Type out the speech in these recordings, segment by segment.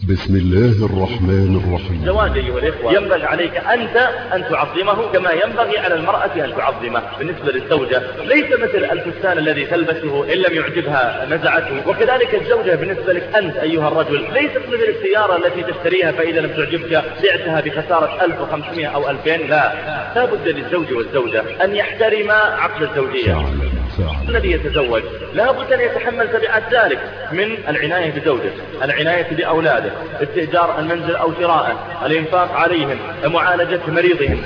بسم الله الرحمن الرحيم. زواج أيها الإخوة ينبغي عليك أنت أن تعظمه كما ينبغي على المرأة أن تعظمه. بالنسبة للزوجة ليس مثل الفستان الذي تلبسه إن لم يعجبها نزعته، وكذلك الزوجة بالنسبة لك أنت أيها الرجل ليست مثل السيارة التي تشتريها فإذا لم تعجبك بعتها بخسارة 1500 أو 2000. لا بد للزوج والزوجة أن يحترما عقد الزوجية. الذي يتزوج لا بد أن يتحمل تبعات ذلك من العناية بزوجه، العناية بأولاده، استئجار المنزل أو شراءه، الإنفاق عليهم، معالجة مريضهم.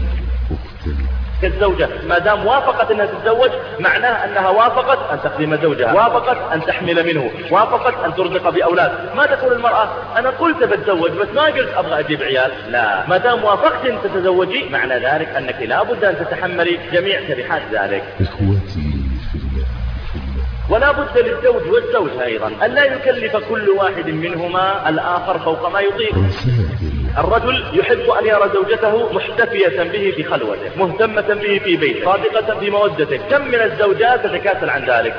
الزوجة ما دام وافقت أنها تتزوج معناه أنها وافقت أن تخدم زوجها، وافقت أن تحمل منه، وافقت أن ترزق بأولاد. ما تقول المرأة أنا قلت بتزوج بس ما قلت أبغى أجيب عيال. لا، ما دام وافقت أن تتزوجي معنى ذلك أنك لا بد أن تتحملي جميع تبعات ذلك. إخوتي ولا بد للزوج والزوجة أيضا أن لا يكلف كل واحد منهما الآخر فوق ما يطيق. الرجل يحب أن يرى زوجته محتفية به في خلوته، مهتمة به في بيته، صادقة في مودته. كم من الزوجات تتكاسل عن ذلك؟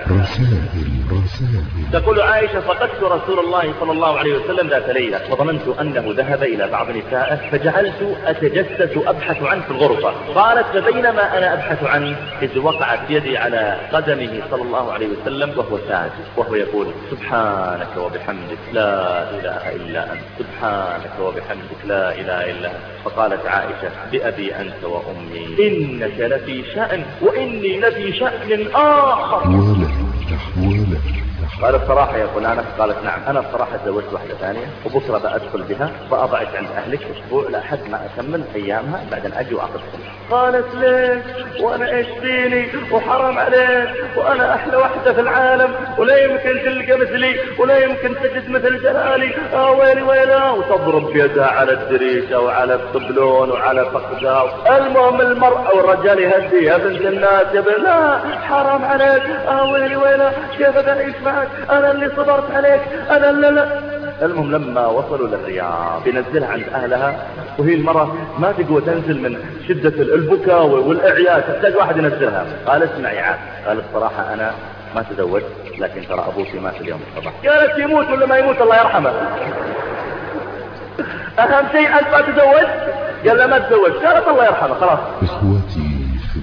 تقول عائشة فقدت رسول الله صلى الله عليه وسلم ذات ليلة وظننت أنه ذهب إلى بعض نسائه فجعلت أتجسس أبحث عنه في الغرفة. قالت فبينما أنا أبحث عنه إذ وقعت يدي على قدمه صلى الله عليه وسلم وهو ساجد وهو يقول سبحانك وبحمدك لا إله إلا أنت، سبحانك وبحمدك لا إله إلا أنت. فقالت عائشة بأبي أنت وأمي إنك لفي شأن وإني لفي شأن آخر. قال الصراحة يا فلانة؟ قالت نعم، أنا الصراحة تزوجت واحدة ثانية وبكرة بأدخل بها فأضعت عند أهلك أسبوع لحد ما أكمل أيامها بعدين أجي وأقصها. قالت ليش وأنا إيش فيني وحرام عليك وأنا أحلى واحدة في العالم ولا يمكن تلقى مثلي ولا يمكن تجد مثل جلالي، ويلي ويلا، وتضرب بيدها على الدريشة وعلى الطبلون وعلى فخذها. المهم المرأة والرجال يهدي يا بنت الناس يا بنت، لا حرام عليك، ويلي ويلا كيف أعيش معك، أنا اللي صبرت عليك، أنا اللي لا. المهم لما وصلوا للرياض بنزلها عند أهلها وهي المرة ما تقوى تنزل من شدة البكاء والإعياء، تحتاج واحد ينزلها. قال اسمعي عاد، قال الصراحة أنا ما تزوجت لكن ترى أبوك مات اليوم الصباح. قالت يموت ولا ما يموت الله يرحمه، أهم شيء أنت ما تزوجت. قال لا ما تزوجت. قالت الله يرحمه خلاص. إخوتي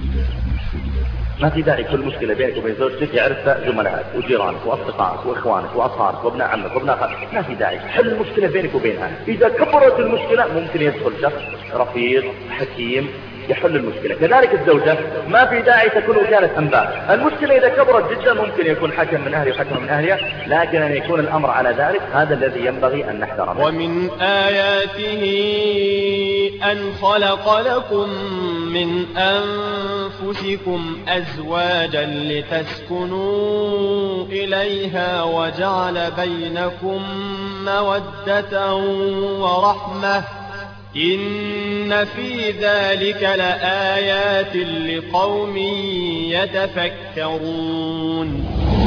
ما في داعي كل مشكلة بينك وبين زوجتك يعرفها زملائك وجيرانك وأصدقائك وإخوانك وأصهارك وابناء عمك وابناء خالك. ما في داعي، حل المشكلة بينك وبينها. إذا كبرت المشكلة ممكن يدخل شخص رفيق حكيم يحل المشكلة. كذلك الزوجة ما في داعي تكون وكالة أنباء. المشكلة إذا كبرت جدا ممكن يكون حكم من أهلي وحكم من أهلها، لكن أن يكون الأمر على ذلك هذا الذي ينبغي أن نحذره. ومن آياته أن خلق لكم من أنفسكم أزواجا لتسكنوا إليها وجعل بينكم مودة ورحمة إن في ذلك لآيات لقوم يتفكرون.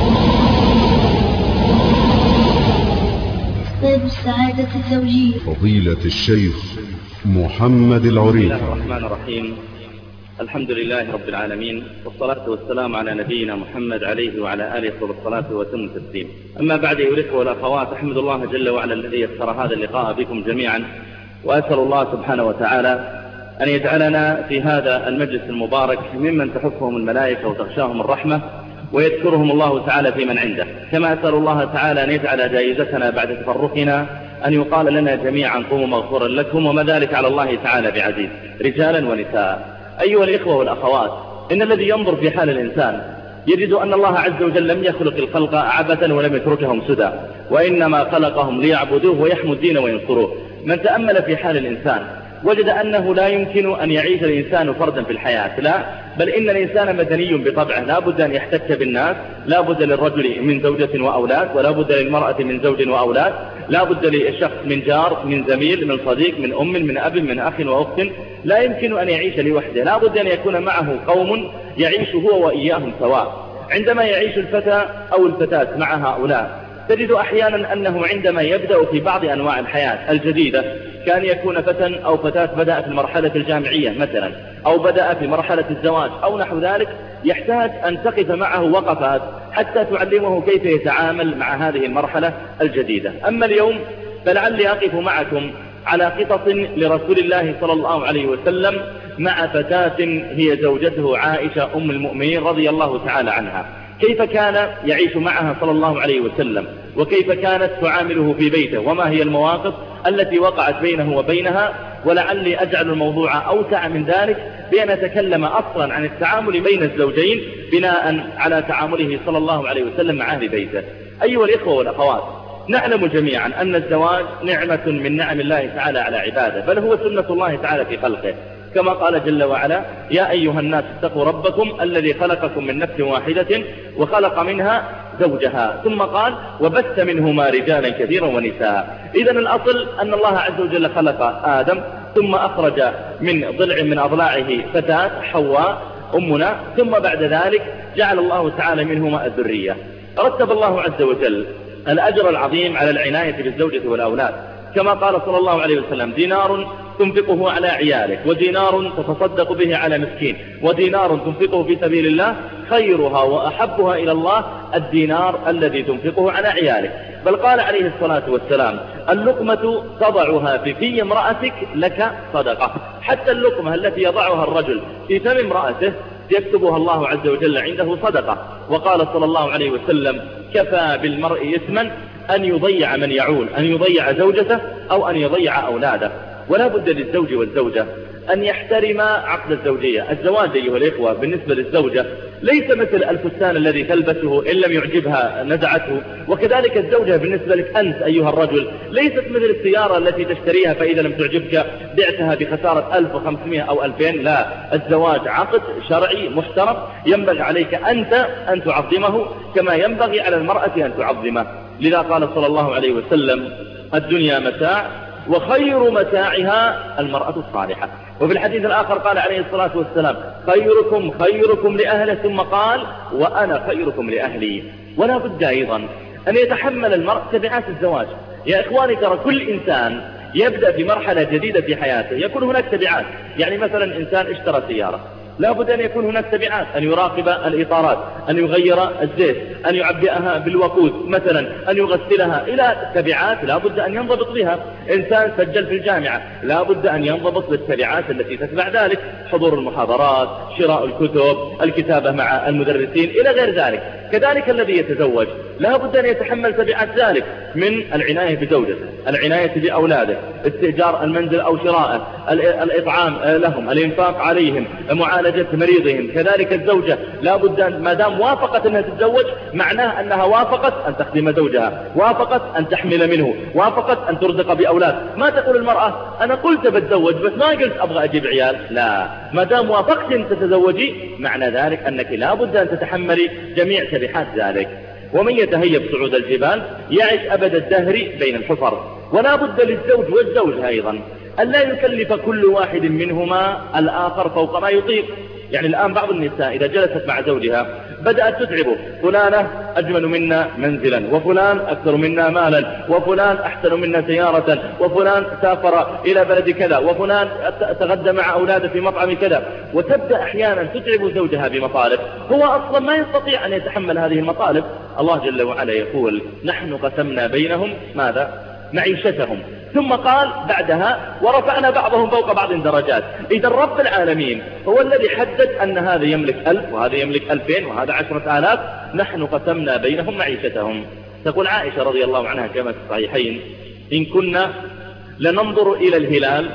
باب السعادة الزوجية. فضيلة الشيخ محمد العريفي. بسم الله الرحمن الرحيم. الحمد لله رب العالمين والصلاة والسلام على نبينا محمد عليه وعلى آله الصلاة وتم التسليم. أما بعد أيها الإخوة والأخوات، أحمد الله جل وعلا الذي يسر هذا اللقاء بكم جميعا، وأسأل الله سبحانه وتعالى أن يجعلنا في هذا المجلس المبارك ممن تحفهم الملائكة وتغشاهم الرحمة ويذكرهم الله تعالى في من عنده. كما أسأل الله تعالى أن يجعل جائزتنا بعد تفرقنا أن يقال لنا جميعا قوموا مغفورا لكم وما ذلك على الله تعالى بعزيز، رجالا ونساء. أيها الإخوة والأخوات، إن الذي ينظر في حال الإنسان يجد أن الله عز وجل لم يخلق الخلق عبثا ولم يتركهم سدى، وإنما خلقهم ليعبدوه ويحموا الدين وينصروه. من تأمل في حال الإنسان وجد أنه لا يمكن أن يعيش الإنسان فردا في الحياة، لا، بل إن الإنسان مدني بطبعه، لا بد أن يحتك بالناس، لا بد للرجل من زوجة وأولاد، ولا بد للمرأة من زوج وأولاد، لا بد للشخص من جار، من زميل، من صديق، من أم، من أب، من أخ وأخت. لا يمكن أن يعيش لوحده، لا بد أن يكون معه قوم يعيش هو وإياهم سواء. عندما يعيش الفتى أو الفتاة مع هؤلاء تجد أحيانا أنه عندما يبدأ في بعض أنواع الحياة الجديدة، كان يكون فتى أو فتاة بدأ في المرحلة الجامعية مثلا، أو بدأ في مرحلة الزواج أو نحو ذلك، يحتاج أن تقف معه وقفات حتى تعلمه كيف يتعامل مع هذه المرحلة الجديدة. أما اليوم فلعلي أقف معكم على قصص لرسول الله صلى الله عليه وسلم مع فتاة هي زوجته عائشة أم المؤمنين رضي الله تعالى عنها، كيف كان يعيش معها صلى الله عليه وسلم، وكيف كانت تعامله في بيته، وما هي المواقف التي وقعت بينه وبينها. ولعلي أجعل الموضوع أوسع من ذلك بأن نتكلم أصلا عن التعامل بين الزوجين بناء على تعامله صلى الله عليه وسلم مع أهل بيته. أيها الإخوة والأخوات، نعلم جميعا أن الزواج نعمة من نعم الله تعالى على عباده، بل هو سنة الله تعالى في خلقه، كما قال جل وعلا: يا أيها الناس اتقوا ربكم الذي خلقكم من نفس واحدة وخلق منها زوجها، ثم قال: وبث منهما رجالا كثيرا ونساء. إذن الأصل أن الله عز وجل خلق آدم، ثم أخرج من ضلع من أضلاعه فتاة حواء أمنا، ثم بعد ذلك جعل الله تعالى منهما الذرية. رتب الله عز وجل الأجر العظيم على العناية بالزوجة والأولاد، كما قال صلى الله عليه وسلم: دينار تنفقه على عيالك، ودينار تتصدق به على مسكين، ودينار تنفقه في سبيل الله خيرها وأحبها إلى الله الدينار الذي تنفقه على عيالك. بل قال عليه الصلاة والسلام: اللقمة تضعها في امرأتك لك صدقة. حتى اللقمة التي يضعها الرجل في فم امرأته يكتبها الله عز وجل عنده صدقة. وقال صلى الله عليه وسلم: كفى بالمرء إثما أن يضيع من يعول، أن يضيع زوجته أو أن يضيع أولاده. ولا بد للزوج والزوجة أن يحترما عقد الزوجية. الزواج أيها الإخوة بالنسبة للزوجة ليس مثل الفستان الذي تلبسه إن لم يعجبها نزعته، وكذلك الزوجة بالنسبة لك أنت أيها الرجل ليست مثل السيارة التي تشتريها فإذا لم تعجبك بعتها بخسارة 1500 أو 2000. لا، الزواج عقد شرعي محترم، ينبغي عليك أنت أن تعظمه كما ينبغي على المرأة أن تعظمه. لذا قال صلى الله عليه وسلم: الدنيا متاع وخير متاعها المرأة الصالحة. وفي الحديث الآخر قال عليه الصلاة والسلام: خيركم خيركم لأهله، ثم قال: وأنا خيركم لأهلي. ولا بد أيضا أن يتحمل المرء تبعات الزواج. يا إخواني، ترى كل إنسان يبدأ في مرحلة جديدة في حياته يكون هناك تبعات. يعني مثلا إنسان اشترى سيارة، لا بد أن يكون هناك تبعات، أن يراقب الإطارات، أن يغير الزيت، أن يعبئها بالوقود مثلا، أن يغسلها، إلى تبعات لا بد أن ينضبط بها. إنسان سجل في الجامعة لا بد أن ينضبط بالتبعات التي تتبع ذلك: حضور المحاضرات، شراء الكتب، الكتابة مع المدرسين، إلى غير ذلك. كذلك الذي يتزوج لا بد أن يتحمل تبعات ذلك من العناية بزوجته، العناية بأولاده، استئجار المنزل أو شراءه، الإطعام لهم، الإنفاق عليهم، معالجة مريضهم. كذلك الزوجة لا بد ما دام وافقت أنها تتزوج معناه أنها وافقت أن تخدم زوجها، وافقت أن تحمل منه، وافقت أن ترزق بأولاد. ما تقول المرأة: أنا قلت بتزوج بس ما قلت أبغى أجيب عيال. لا، ما دام وافقت أن تتزوجي معنى ذلك أنك لا بد أن تتحملي جميع تبعات ذلك. ومن يتهيب صعود الجبال يعيش أبد الدهر بين الحفر. ولا بد للزوج والزوجة أيضا أن لا يكلف كل واحد منهما الآخر فوق ما يطيق. يعني الآن بعض النساء إذا جلست مع زوجها بدأت تتعبه: فلانة أجمل منا منزلا، وفلان أكثر منا مالا، وفلان أحسن منا سيارة، وفلان سافر إلى بلد كذا، وفلان تغدى مع أولاده في مطعم كذا. وتبدأ أحيانا تتعب زوجها بمطالب هو أصلا ما يستطيع أن يتحمل هذه المطالب. الله جل وعلا يقول: نحن قسمنا بينهم ماذا؟ معيشتهم. ثم قال بعدها: ورفعنا بعضهم فوق بعض درجات. إذا رب العالمين هو الذي حدد أن هذا يملك 1000 وهذا يملك 2000 وهذا 10,000. نحن قسمنا بينهم معيشتهم. تقول عائشة رضي الله عنها كما في الصحيحين: إن كنا لننظر إلى الهلال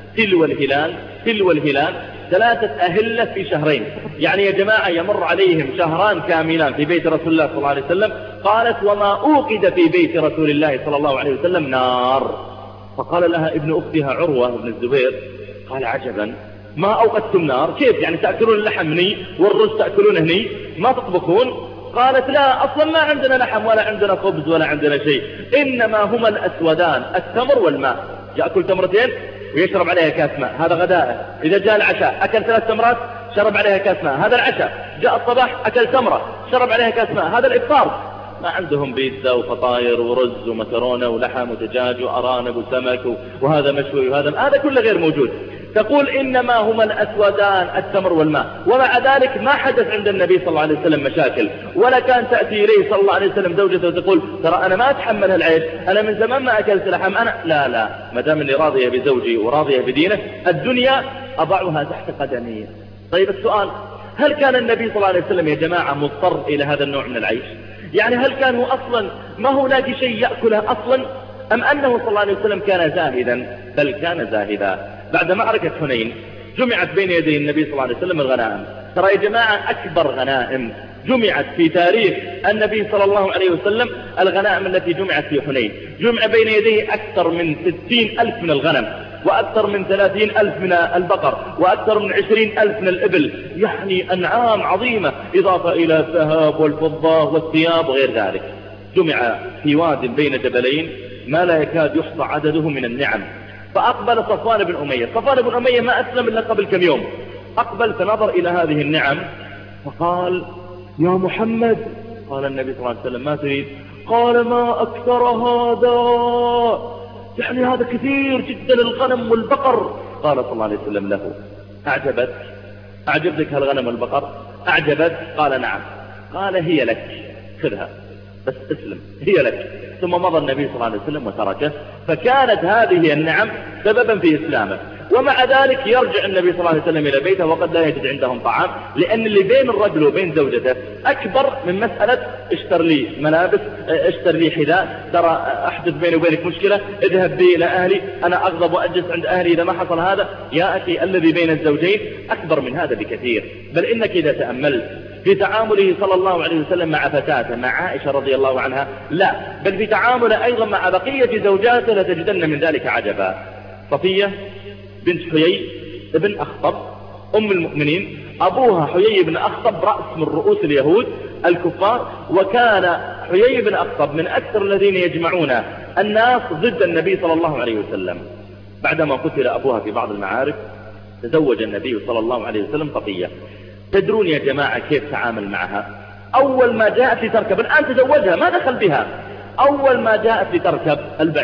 تلو الهلال 3 أهلة في شهرين. يعني يا جماعة يمر عليهم شهران كاملان في بيت رسول الله صلى الله عليه وسلم. قالت: وما أوقد في بيت رسول الله صلى الله عليه وسلم نار. فقال لها ابن أختها عروة بن الزبير: قال: عجبا، ما أوقدتم نار؟ كيف يعني تأكلون اللحم هني والرز تأكلون هني، ما تطبخون؟ قالت: لا، أصلا ما عندنا لحم ولا عندنا خبز ولا عندنا شيء، إنما هما الأسودان التمر والماء. يأكل تمرتين ويشرب عليها كاس ماء، هذا غداءه. إذا جاء العشاء أكل 3 تمرات شرب عليها كاس ماء، هذا العشاء. جاء الصباح أكل تمرة شرب عليها كاس ماء، هذا الإفطار. ما عندهم بيتزا وفطاير ورز ومكرونة ولحم ودجاج وأرانب وسمك وهذا مشوي وهذا كله غير موجود. تقول إنما هما الأسودان التمر والماء، ومع ذلك ما حدث عند النبي صلى الله عليه وسلم مشاكل، ولا كان تأتي إليه صلى الله عليه وسلم زوجته وتقول ترى أنا ما أتحمل هالعيش، أنا من زمان ما أكلت لحم، أنا لا ما دام إني راضية بزوجي وراضية بدينه الدنيا أضعها تحت قدمي. طيب السؤال، هل كان النبي صلى الله عليه وسلم يا جماعة مضطر إلى هذا النوع من العيش؟ يعني هل كان هو أصلا ما هو لاقي شيء يأكله أصلا، أم أنه صلى الله عليه وسلم كان زاهدا؟ بل كان زاهدا. بعد معركة حنين جمعت بين يدي النبي صلى الله عليه وسلم الغنائم. ترى يا جماعة أكبر غنائم جمعت في تاريخ النبي صلى الله عليه وسلم الغنائم التي جمعت في حنين. جمع بين يديه أكثر من 60,000 من الغنم، وأكثر من 30,000 من البقر، وأكثر من 20,000 من الإبل، يعني أنعام عظيمة، إضافة إلى الذهب والفضة والثياب وغير ذلك. جمع في واد بين جبلين ما لا يكاد يحصى عدده من النعم. فأقبل صفوان بن أمية. صفوان بن أمية ما أسلم إلا قبل كم يوم. أقبل فنظر إلى هذه النعم فقال يا محمد. قال النبي صلى الله عليه وسلم ما تريد؟ قال ما أكثر هذا، يعني هذا كثير جدا الغنم والبقر. قال صلى الله عليه وسلم له أعجبتك هالغنم والبقر؟ أعجبت؟ قال نعم. قال هي لك، خذها بس اسلم، هي لك. ثم مضى النبي صلى الله عليه وسلم وتركه. فكانت هذه النعم سببا في إسلامه. ومع ذلك يرجع النبي صلى الله عليه وسلم إلى بيته وقد لا يجد عندهم طعام، لأن اللي بين الرجل وبين زوجته أكبر من مسألة اشتر لي ملابس، اشتر لي حذاء، ترى أحدث بيني وبينك مشكلة، اذهب بي إلى أهلي، أنا أغضب وأجلس عند أهلي إذا ما حصل هذا. يا أخي الذي بين الزوجين أكبر من هذا بكثير. بل إنك إذا تأملت في تعامله صلى الله عليه وسلم مع فتاته مع عائشة رضي الله عنها، لا بل في تعامله أيضا مع بقية زوجاته لتجدن من ذلك عجبا. صفية بنت حيي بن أخطب أم المؤمنين، أبوها حيي بن أخطب رأس من رؤوس اليهود الكفار، وكان حيي بن أخطب من أكثر الذين يجمعون الناس ضد النبي صلى الله عليه وسلم. بعدما قتل أبوها في بعض المعارك تزوج النبي صلى الله عليه وسلم صفية. تدرون يا جماعة كيف تعامل معها؟ أول ما جاءت لتركب، الآن تزوجها ما دخل بها، أول ما جاءت لتركب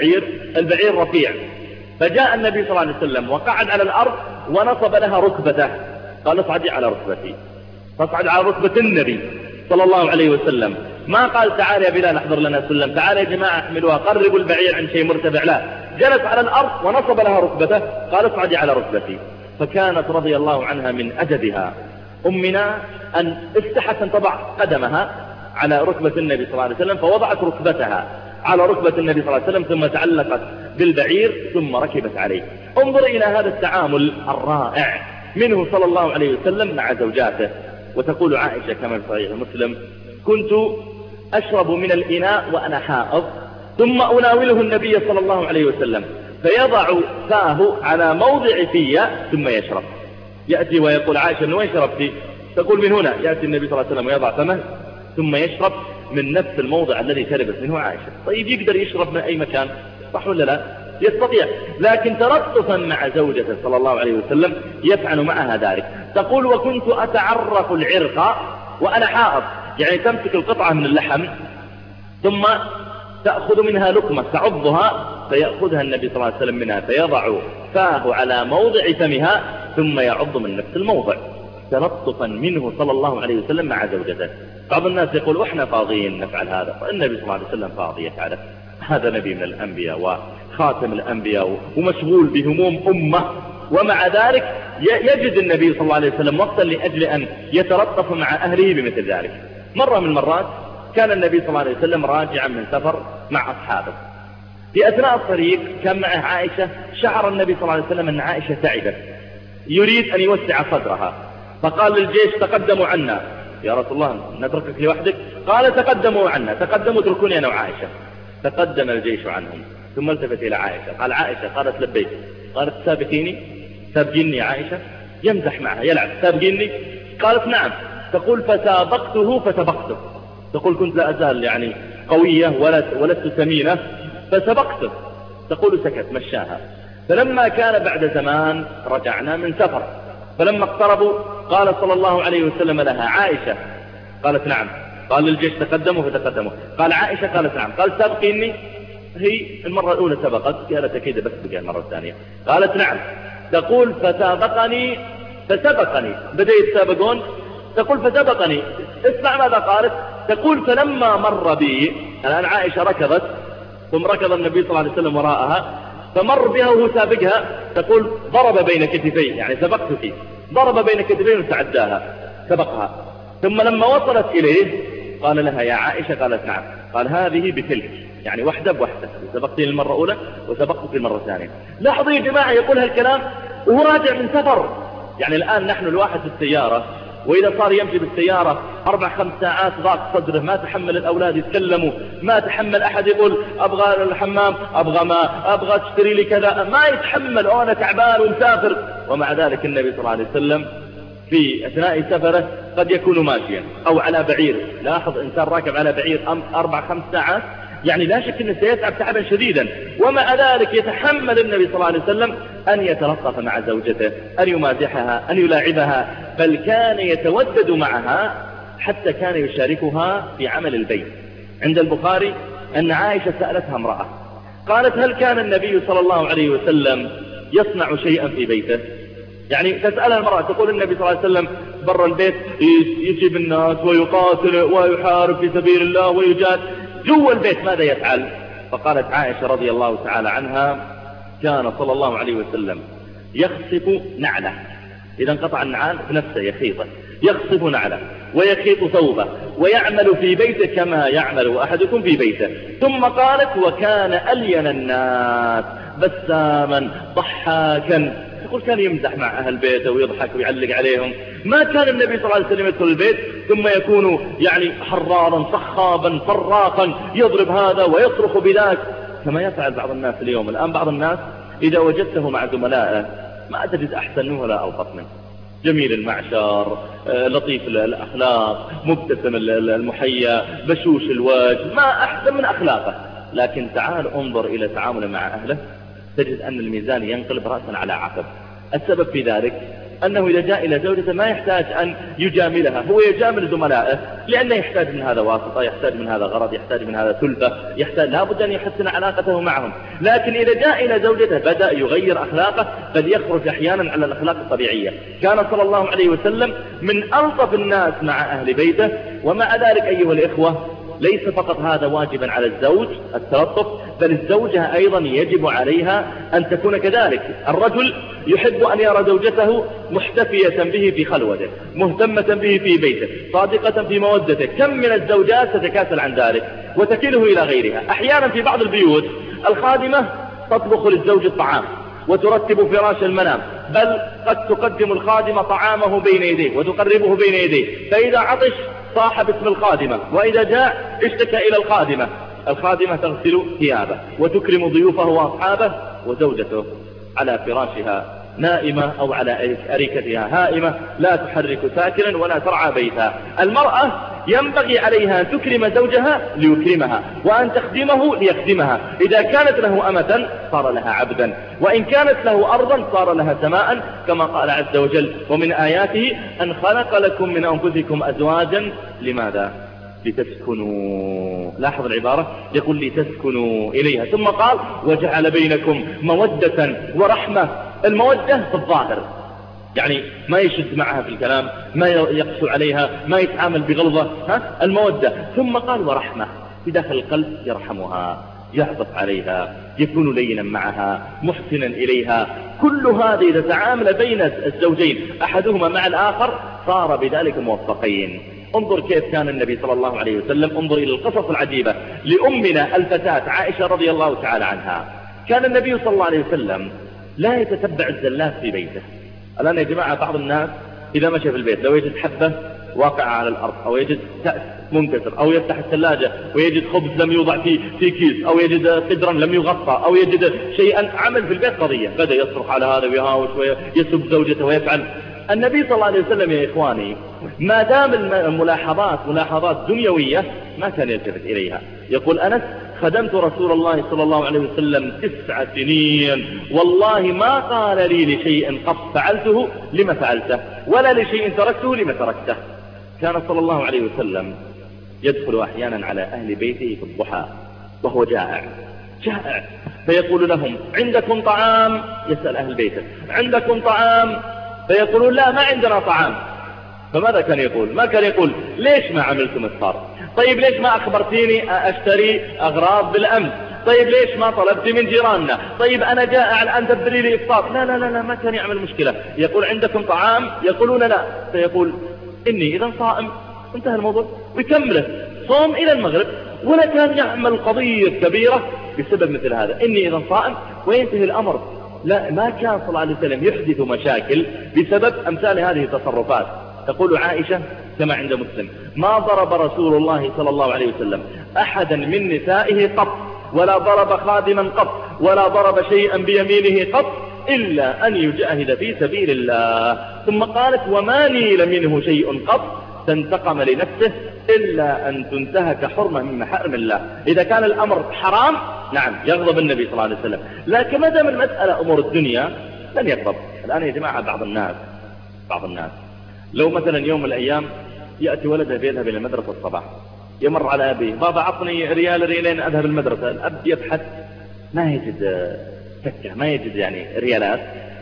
البعير رفيع، فجاء النبي صلى الله عليه وسلم وقعد على الأرض ونصب لها ركبته. قال اصعدي على ركبتي، فاصعد على ركبة النبي صلى الله عليه وسلم. ما قال تعال يا بلال احضر لنا سلم، تعال يا جماعة احملوها، قربوا البعير عن شيء مرتفع، لا، جلس على الأرض ونصب لها ركبته. قال اصعدي على ركبتي. فكانت رضي الله عنها من أدبها أمنا أن استحت أن تضع قدمها على ركبة النبي صلى الله عليه وسلم، فوضعت ركبتها على ركبة النبي صلى الله عليه وسلم، ثم تعلقت بالبعير ثم ركبت عليه. انظر إلى هذا التعامل الرائع منه صلى الله عليه وسلم مع زوجاته. وتقول عائشة كما في صحيح مسلم كنت أشرب من الإناء وأنا حائض ثم أناوله النبي صلى الله عليه وسلم فيضع فاه على موضع فيا ثم يشرب. يأتي ويقول عائشة من وين شربتي؟ تقول من هنا. يأتي النبي صلى الله عليه وسلم ويضع فمه ثم يشرب من نفس الموضع الذي شربت منه عائشة. طيب يقدر يشرب من أي مكان صح ولا لا؟ يستطيع، لكن تلطفا مع زوجته صلى الله عليه وسلم يفعل معها ذلك. تقول وكنت أتعرق العرق وأنا حائض، يعني تمسك القطعة من اللحم ثم تأخذ منها لقمة تعضها، فيأخذها النبي صلى الله عليه وسلم منها فيضع فاه على موضع فمها ثم يعض من نفس الموضع، تلطفا منه صلى الله عليه وسلم مع زوجته. بعض الناس يقول احنا فاضيين نفعل هذا، والنبي صلى الله عليه وسلم فاضي يفعله. هذا نبي من الأنبياء وخاتم الأنبياء ومشغول بهموم أمة، ومع ذلك يجد النبي صلى الله عليه وسلم وقتا لأجل أن يتلطف مع أهله بمثل ذلك. مرة من المرات كان النبي صلى الله عليه وسلم راجعا من سفر مع أصحابه، في أثناء الطريق كان معه عائشة. شعر النبي صلى الله عليه وسلم أن عائشة تعبت، يريد أن يوسع صدرها، فقال للجيش تقدموا عنا. يا رسول الله نتركك لوحدك؟ قال تقدموا عنا، تقدموا اتركوني أنا وعائشة. تقدم الجيش عنهم ثم التفت إلى عائشة قال عائشة، قالت لبيك. قالت سابقيني يا عائشة، يمزح معها يلعب، سابقيني؟ قالت نعم. تقول فسابقته فسبقته. تقول كنت لا أزال يعني قوية ولست سمينة فسبقته. تقول سكت مشاها. فلما كان بعد زمان رجعنا من سفر، فلما اقتربوا قال صلى الله عليه وسلم لها عائشة؟ قالت نعم. قال للجيش تقدموا فتقدموا. قال عائشة؟ قالت نعم. قال سابقيني؟ هي المرة الأولى سبقت، قالت أكيد بس بقى المرة الثانية. قالت نعم. تقول فسبقني بدأ يتسابقون. تقول فسبقني، اسمع ماذا قالت. تقول فلما مر بي، الآن عائشة ركضت، ثم ركض النبي صلى الله عليه وسلم وراءها، فمر بها وهو سابقها. تقول ضرب بين كتفيه، يعني سبقت، ضرب بين كتفيه وتعداها، سبقها. ثم لما وصلت إليه قال لها يا عائشة، قالت نعم. قال هذه بتلك، يعني وحدة بوحدة، سبقتني المرة الأولى وسبقت في المرة الثانية. لاحظوا يا جماعة، يقول هالكلام وهو راجع من سفر. يعني الآن نحن الواحد في السيارة، وإذا صار يمشي بالسيارة 4-5 ساعات ضاق صدره، ما تحمل الأولاد يتكلموا، ما تحمل أحد يقول أبغى الحمام، أبغى ماء، أبغى تشتري لي كذا، ما يتحمل، أنا تعبان ومسافر. ومع ذلك النبي صلى الله عليه وسلم في أثناء سفره قد يكون ماشيا أو على بعير. لاحظ إنسان راكب على بعير 4-5 ساعات، يعني لا شك أنه سيتعب تعبا شديدا، ومع ذلك يتحمل النبي صلى الله عليه وسلم أن يتلطف مع زوجته، أن يمازحها، أن يلاعبها، بل كان يتودد معها حتى كان يشاركها في عمل البيت. عند البخاري أن عائشة سألتها امرأة، قالت هل كان النبي صلى الله عليه وسلم يصنع شيئا في بيته؟ يعني تسألها المرأة، تقول النبي صلى الله عليه وسلم برا البيت يجيب الناس ويقاتل ويحارب في سبيل الله ويجاد، جوا البيت ماذا يفعل؟ فقالت عائشة رضي الله تعالى عنها كان صلى الله عليه وسلم يخصف نعله، إذا انقطع النعال بنفسه يخيطه، يخصف نعله ويخيط ثوبه ويعمل في بيته كما يعمل أحدكم في بيته. ثم قالت وكان ألين الناس بساما ضحاكا، يقول كان يمزح مع أهل بيته ويضحك ويعلق عليهم. ما كان النبي صلى الله عليه وسلم يدخل البيت ثم يكون يعني حرارا صخابا فراقا يضرب هذا ويصرخ بذاك كما يفعل بعض الناس اليوم. الآن بعض الناس إذا وجدته مع زملائه ما تجد أحسن منه ولا ألطف منه، جميل المعشر، لطيف الأخلاق، مبتسم المحيا، بشوش الوجه، ما أحسن من أخلاقه. لكن تعال انظر إلى تعامله مع أهله، تجد أن الميزان ينقلب رأسا على عقب. السبب في ذلك أنه إذا جاء إلى زوجته ما يحتاج أن يجاملها، هو يجامل زملائه لأنه يحتاج من هذا واسطة، يحتاج من هذا غرض، يحتاج من هذا سلفة، يحتاج لابد أن يحسن علاقته معهم. لكن إذا جاء إلى زوجته بدأ يغير أخلاقه، بل يخرج أحيانا على الأخلاق الطبيعية. كان صلى الله عليه وسلم من ألطف الناس مع أهل بيته. ومع ذلك أيها الإخوة ليس فقط هذا واجبا على الزوج التلطف، بل الزوجة أيضا يجب عليها أن تكون كذلك. الرجل يحب أن يرى زوجته محتفية به في خلوته، مهتمة به في بيته، صادقة في مودته. كم من الزوجات تتكاسل عن ذلك وتكله إلى غيرها. أحيانا في بعض البيوت الخادمة تطبخ للزوج الطعام وترتب فراش المنام، بل قد تقدم الخادمة طعامه بين يديه وتقربه بين يديه، فإذا عطش صاح باسم الخادمة، وإذا جاء اشتكى إلى الخادمة. الخادمة تغسل ثيابه وتكرم ضيوفه وأصحابه، وزوجته على فراشها نائمة أو على أريكتها هائمة، لا تحرك ساكنا ولا ترعى بيتها. المرأة ينبغي عليها أن تكرم زوجها ليكرمها، وأن تخدمه ليخدمها. إذا كانت له أمة صار لها عبدا، وإن كانت له أرضا صار لها سماء، كما قال عز وجل ومن آياته أن خلق لكم من أنفسكم أزواجا. لماذا؟ لتسكنوا. لاحظ العبارة، يقول لتسكنوا إليها. ثم قال وجعل بينكم مودة ورحمة. المودة في الظاهر، يعني ما يشد معها في الكلام، ما يقسو عليها، ما يتعامل بغلظة، المودة. ثم قال ورحمة، في داخل القلب يرحمها، يعطف عليها، يكون لينا معها، محسنا إليها. كل هذا إذا تعامل بين الزوجين أحدهما مع الآخر صار بذلك موفقين. انظر كيف كان النبي صلى الله عليه وسلم. انظر إلى القصص العجيبة لأمنا الفتاة عائشة رضي الله تعالى عنها. كان النبي صلى الله عليه وسلم لا يتتبع الزلات في بيته. الآن يا جماعة بعض الناس إذا مشى في البيت لو يجد حبة واقعة على الأرض، أو يجد كأس منكسر، أو يفتح الثلاجة ويجد خبز لم يوضع في كيس، أو يجد قدرا لم يغطى، أو يجد شيئا، عمل في البيت قضية، بدأ يصرخ على هذا ويهاوش ويسب زوجته ويفعل. النبي صلى الله عليه وسلم يا إخواني ما دام ملاحظات دنيوية ما كان يلتفت إليها. يقول أنس خدمت رسول الله صلى الله عليه وسلم 9 سنين، والله ما قال لي لشيء قد فعلته لما فعلته، ولا لشيء تركته لما تركته. كان صلى الله عليه وسلم يدخل أحيانا على أهل بيته في الضحى وهو جائع، جائع، فيقول لهم عندكم طعام؟ يسأل أهل بيته عندكم طعام؟ فيقولون لا ما عندنا طعام. فماذا كان يقول؟ ما كان يقول ليش ما عملتم إفطار؟ طيب ليش ما أخبرتيني أشتري أغراض بالأمس؟ طيب ليش ما طلبت من جيراننا؟ طيب أنا جائع الآن دبري لي إفطار. لا لا لا لا، ما كان يعمل مشكلة. يقول عندكم طعام؟ يقولون لا. فيقول إني إذا صائم، انتهى الموضوع، ويكمله صوم إلى المغرب. ولا كان يعمل قضية كبيرة بسبب مثل هذا، إني إذا صائم، وينتهي الأمر. لا، ما كان صلى الله عليه وسلم يحدث مشاكل بسبب أمثال هذه التصرفات. تقول عائشة كما عند مسلم: ما ضرب رسول الله صلى الله عليه وسلم أحدا من نسائه قط، ولا ضرب خادما قط، ولا ضرب شيئا بيمينه قط، إلا أن يجاهد في سبيل الله. ثم قالت: وما نيل منه شيء قط فانتقم لنفسه إلا أن تنتهك حرمة من محارم الله. إذا كان الأمر حرام نعم يغضب النبي صلى الله عليه وسلم، لكن ما دام المسألة أمور الدنيا لن يغضب. الآن يا جماعة بعض الناس لو مثلا يوم من الأيام يأتي ولده بيذهب إلى المدرسة الصباح، يمر على أبيه: بابا عطني ريال ريالين أذهب المدرسة. الأب يبحث ما يجد فكة، ما يجد يعني ريالات،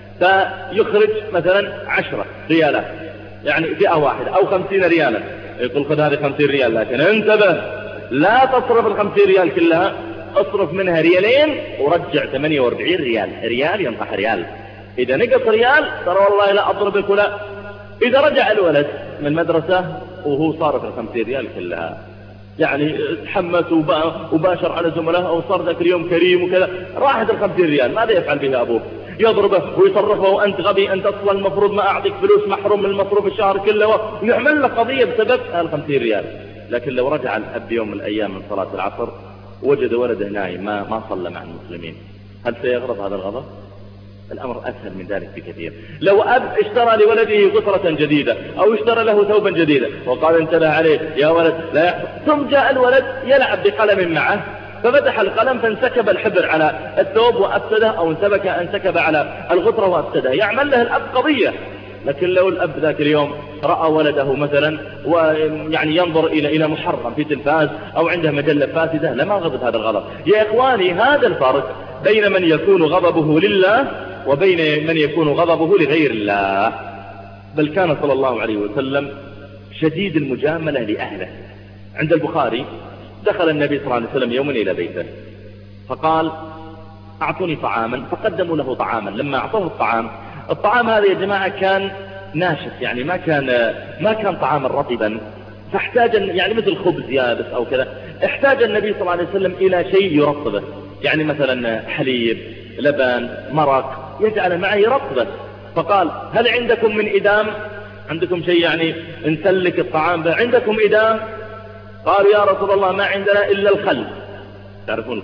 فيخرج مثلا 10 ريالات، يعني فئة واحدة، أو 50 ريالا. يقول خذ هذه 50 ريال، لكن انتبه لا تصرف 50 ريال كلها، اصرف منها ريالين ورجع 48 ريال. ريال ينطح ريال، إذا نقص ريال ترى والله لا أضربك. ولا إذا رجع الولد من المدرسة وهو صارف 50 ريال كلها، يعني تحمس وباشر على زملائه وصار ذاك اليوم كريم وكذا، راحت 50 ريال، ماذا يفعل بها أبوه؟ يضربه ويصرفه: وأنت غبي، أنت أصلا المفروض ما أعطيك فلوس، محروم من المصروف الشهر كله، ويعمل له قضية بسبب 50 ريال. لكن لو رجع الأب يوم من الأيام من صلاة العصر وجد ولده نايم ما صلى مع المسلمين، هل سيغضب هذا الغضب؟ الأمر أسهل من ذلك بكثير. لو أب اشترى لولده غطرة جديدة أو اشترى له ثوبا جديدا وقال: انتبه عليه يا ولد لا يحفظ، ثم جاء الولد يلعب بقلم معه ففتح القلم فانسكب الحبر على الثوب وأفسده، أو انسكب على الغطرة وأفسده، يعمل له الأب قضية. لكن لو الأب ذاك اليوم رأى ولده مثلا ويعني ينظر إلى محرم في تلفاز أو عنده مجلة فاسدة لما غضب هذا الغضب. يا إخواني، هذا الفرق بين من يكون غضبه لله وبين من يكون غضبه لغير الله. بل كان صلى الله عليه وسلم شديد المجاملة لأهله. عند البخاري: دخل النبي صلى الله عليه وسلم يوما إلى بيته فقال: أعطوني طعاما. فقدموا له طعاما. لما أعطوه الطعام هذا يا جماعة كان ناشف، يعني ما كان طعاما رطبا، فاحتاج يعني مثل خبز يابس أو كذا. احتاج النبي صلى الله عليه وسلم إلى شيء يرطبه، يعني مثلا حليب، لبن، مرق، يجعل معه يرطبه. فقال: هل عندكم من إدام؟ عندكم شيء يعني نسلك الطعام به؟ عندكم إدام؟ قالوا: يا رسول الله ما عندنا إلا الخل. تعرفون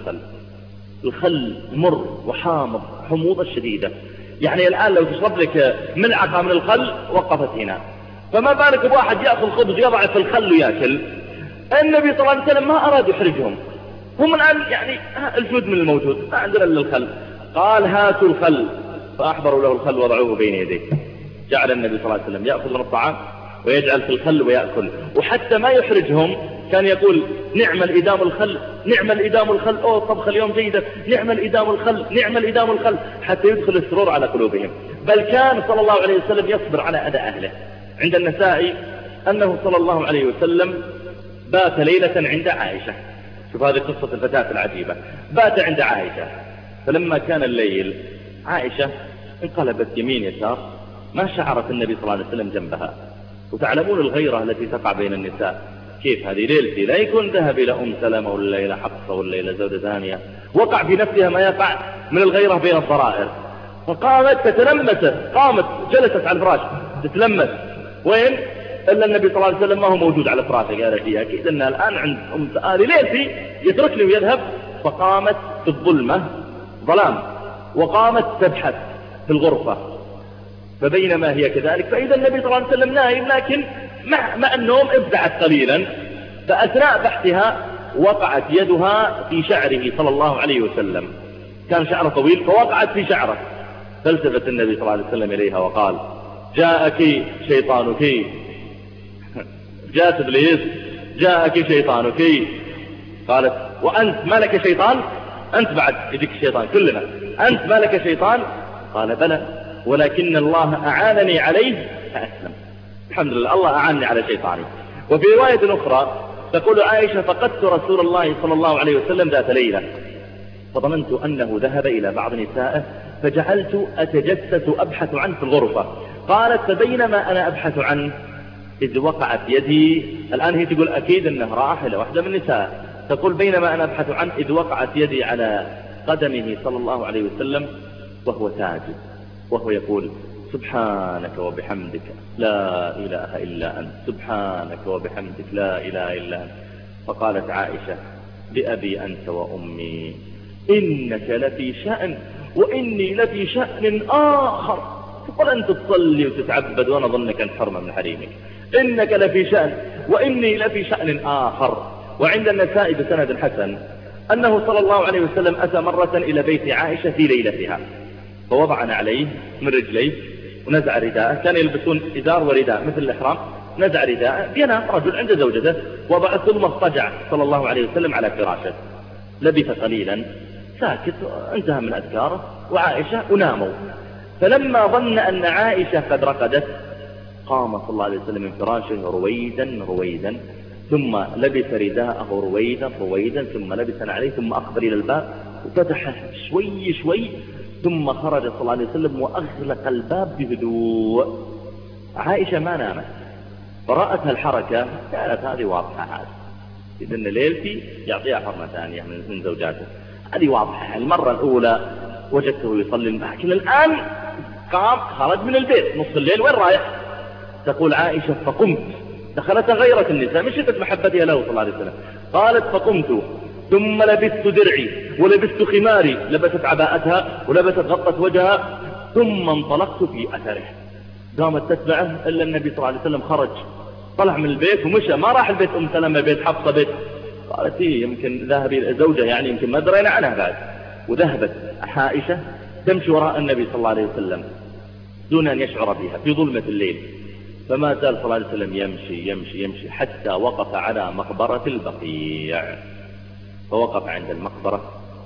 الخل مر وحامض حموضة شديدة، يعني الآن لو تشرب لك ملعقة من الخل وقفت هنا، فما بالك بواحد يأخذ خبز يضع في الخل ويأكل. النبي صلى الله عليه وسلم ما أراد يحرجهم، هم الآن يعني الجود من الموجود، ما عندنا إلا الخل. قال: هاتوا الخل. فأحضروا له الخل وضعوه بين يديه. جعل النبي صلى الله عليه وسلم يأخذ من الطعام ويجعل في الخل ويأكل، وحتى ما يحرجهم كان يقول: نعم الإدام الخل، نعم الإدام الخل، أوه طبخ اليوم جيدة، نعم الإدام الخل، نعم الإدام الخل، حتى يدخل السرور على قلوبهم. بل كان صلى الله عليه وسلم يصبر على أذى أهله. عند النسائي أنه صلى الله عليه وسلم بات ليلة عند عائشة. شوف هذه قصة الفتاة العجيبة، بات عند عائشة. فلما كان الليل عائشة انقلبت يمين يسار، ما شعرت النبي صلى الله عليه وسلم جنبها. وتعلمون الغيرة التي تقع بين النساء، كيف هذه ليلتي، لا يكون ذهب إلى أم سلمة ولا إلى حفصة ولا إلى زوجة ثانية، وقع في نفسها ما يقع من الغيرة بين الضرائر. فقامت تتلمس، قامت جلست على الفراش تتلمس، وين إلا النبي صلى الله عليه وسلم ما هو موجود على فراشه. قالت هي أكيد أنها الآن عند أم سآلي ليلتي، يتركني ويذهب. فقامت في الظلمة، ظلام، وقامت تبحث في الغرفة. فبينما هي كذلك فإذا النبي صلى الله عليه وسلم نائم، لكن مع النوم ابتعد قليلا. فأثناء بحثها وقعت يدها في شعره صلى الله عليه وسلم، كان شعره طويل فوقعت في شعره. فالتفت النبي صلى الله عليه وسلم إليها وقال: جاءك شيطانك، جاءت إبليس، جاءك شيطانك. قالت: وأنت ما لك شيطان؟ أنت بعد يدك الشيطان كلنا، أنت ما لك شيطان؟ قال بلى، ولكن الله أعانني عليه فأسلم. الحمد لله الله أعانني على شيطاني. وفي رواية أخرى تقول عائشة: فقدت رسول الله صلى الله عليه وسلم ذات ليلة فظننت أنه ذهب إلى بعض نسائه فجعلت أتجسس أبحث عنه في الغرفة. قالت: فبينما أنا أبحث عنه إذ وقعت يدي. الآن هي تقول أكيد أنه راح إلى واحدة من نسائه. تقول: بينما أنا أبحث عنه إذ وقعت يدي على قدمه صلى الله عليه وسلم وهو ساجد وهو يقول: سبحانك وبحمدك لا إله إلا أنت، سبحانك وبحمدك لا إله إلا أنت. فقالت عائشة: بأبي أنت وأمي إنك لفي شأن وإني لفي شأن آخر. تقول أنت تصلي وتتعبد وأنا ظنك أنت حرمة من حريمك. إنك لفي شأن وإني لفي شأن آخر. وعند النسائي بسند حسن أنه صلى الله عليه وسلم أتى مرة إلى بيت عائشة في ليلتها فوضع عليه من رجليه ونزع رداءه، كان يلبسون إزار ورداء مثل الإحرام، نزع رداءه بينام رجل عند زوجته وضع ثم اضطجع صلى الله عليه وسلم على فراشه. لبث قليلا ساكت انتهى من أذكاره وعائشة وناموا. فلما ظن أن عائشة قد رقدت قام صلى الله عليه وسلم من فراشه رويدا ثم لبس رداءه رويدا ثم لبس عليه ثم أقبل إلى الباب وفتح شوي ثم خرج صلى الله عليه وسلم وأغلق الباب بهدوء. عائشة ما نامت فرأتها الحركة كانت هذه واضحة عاد إذن ليلتي يعطيها حرمة ثانية من زوجاته، هذه واضحة. المرة الأولى وجدته يصلي لكن الآن قام خرج من البيت نصف الليل وين رايح؟ تقول عائشة: فقمت، دخلت غيرة النساء من شدة محبتها له صلى الله عليه وسلم. قالت: فقمت ثم لبست درعي ولبست خماري، لبست عباءتها ولبست غطت وجهها ثم انطلقت في أثره. قامت تتبعه إلا النبي صلى الله عليه وسلم خرج طلع من البيت ومشى، ما راح البيت أم سلمة بيت حفصة بيت. قالت: يمكن ذهب زوجة يعني يمكن ما درينا عنها بعد. وذهبت عائشة تمشي وراء النبي صلى الله عليه وسلم دون أن يشعر بها في ظلمة الليل. فما زال صلى الله عليه وسلم يمشي حتى وقف على مقبرة البقيع. فوقف عند المقبرة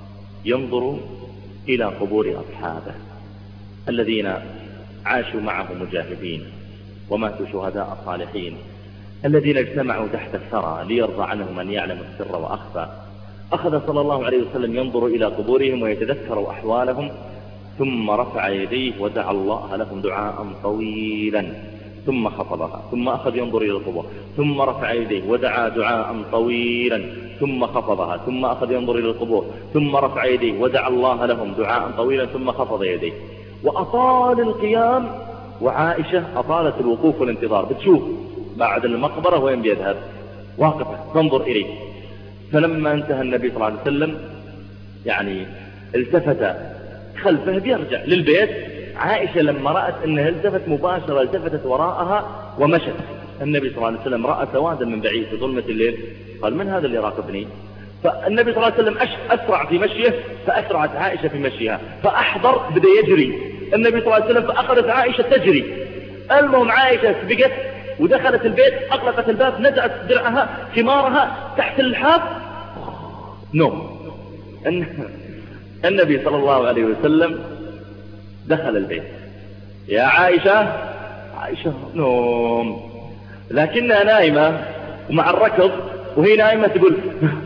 ينظر إلى قبور أصحابه الذين عاشوا معه مجاهدين وماتوا شهداء صالحين، الذين اجتمعوا تحت الثرى ليرضى عنهم من يعلم السر وأخفى. أخذ صلى الله عليه وسلم ينظر إلى قبورهم ويتذكر أحوالهم ثم رفع يديه ودعا الله لهم دعاء طويلا ثم خفضها، ثم أخذ ينظر إلى القبور ثم رفع يديه ودعا دعاء طويلا ثم خفضها، ثم أخذ ينظر إلى القبور ثم رفع يديه ودعا الله لهم دعاء طويلا ثم خفض يديه. وأطال القيام وعائشة أطالت الوقوف والانتظار، بتشوف بعد المقبرة وين بيذهب واقفة تنظر إليه. فلما انتهى النبي صلى الله عليه وسلم يعني التفت خلفه بيرجع للبيت. عائشة لما رأت أنها التفت مباشرة التفتت وراءها ومشت. النبي صلى الله عليه وسلم رأى سوادا من بعيد في ظلمة الليل، قال: من هذا اللي راقبني؟ فالنبي صلى الله عليه وسلم أسرع في مشيه فأسرعت عائشة في مشيها، فأحضر بدأ يجري النبي صلى الله عليه وسلم فأخذت عائشة تجري. المهم عائشة سبقت ودخلت البيت أغلقت الباب نزعت درعها خمارها تحت اللحاف نوم. النبي صلى الله عليه وسلم دخل البيت. يا عائشة نوم، لكنها نائمة ومع الركض وهي نائمة تقول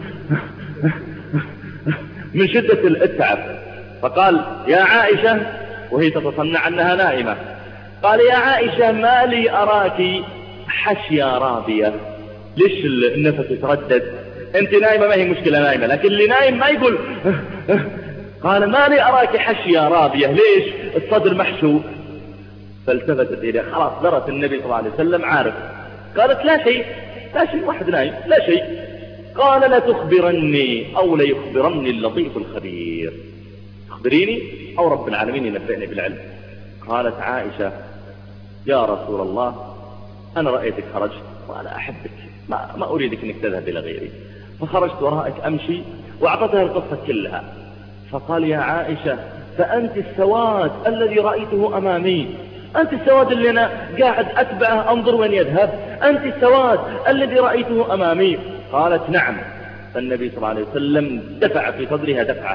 من شدة التعب. فقال: يا عائشة، وهي تتصنع أنها نائمة، قال: يا عائشة ما لي أراك حشيا رابية؟ ليش النفس يتردد؟ أنت نائمة ما هي مشكلة نائمة، لكن اللي نايم ما يقول قال: ما لي أراك حشيا رابية، ليش الصدر محشو؟ فالتفتت إليه خلاص درت النبي صلى الله عليه وسلم عارف. قالت: لا شيء واحد نايم لا شيء. قال: لا تخبرني أو لا يخبرني اللطيف الخبير، تخبريني أو رب العالمين ينبئني بالعلم. قالت عائشة: يا رسول الله أنا رأيتك خرجت وأنا أحبك ما أريدك أنك تذهب إلى غيري، فخرجت وراءك أمشي وأعطتها القصة كلها. فقال: يا عائشة فأنت السواد الذي رأيته أمامي، أنت السواد اللي أنا قاعد أتبعه أنظر وين يذهب، أنت السواد الذي رأيته أمامي. قالت: نعم فالنبي صلى الله عليه وسلم دفع في صدرها دفعة،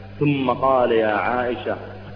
ثم قال: يا عائشة،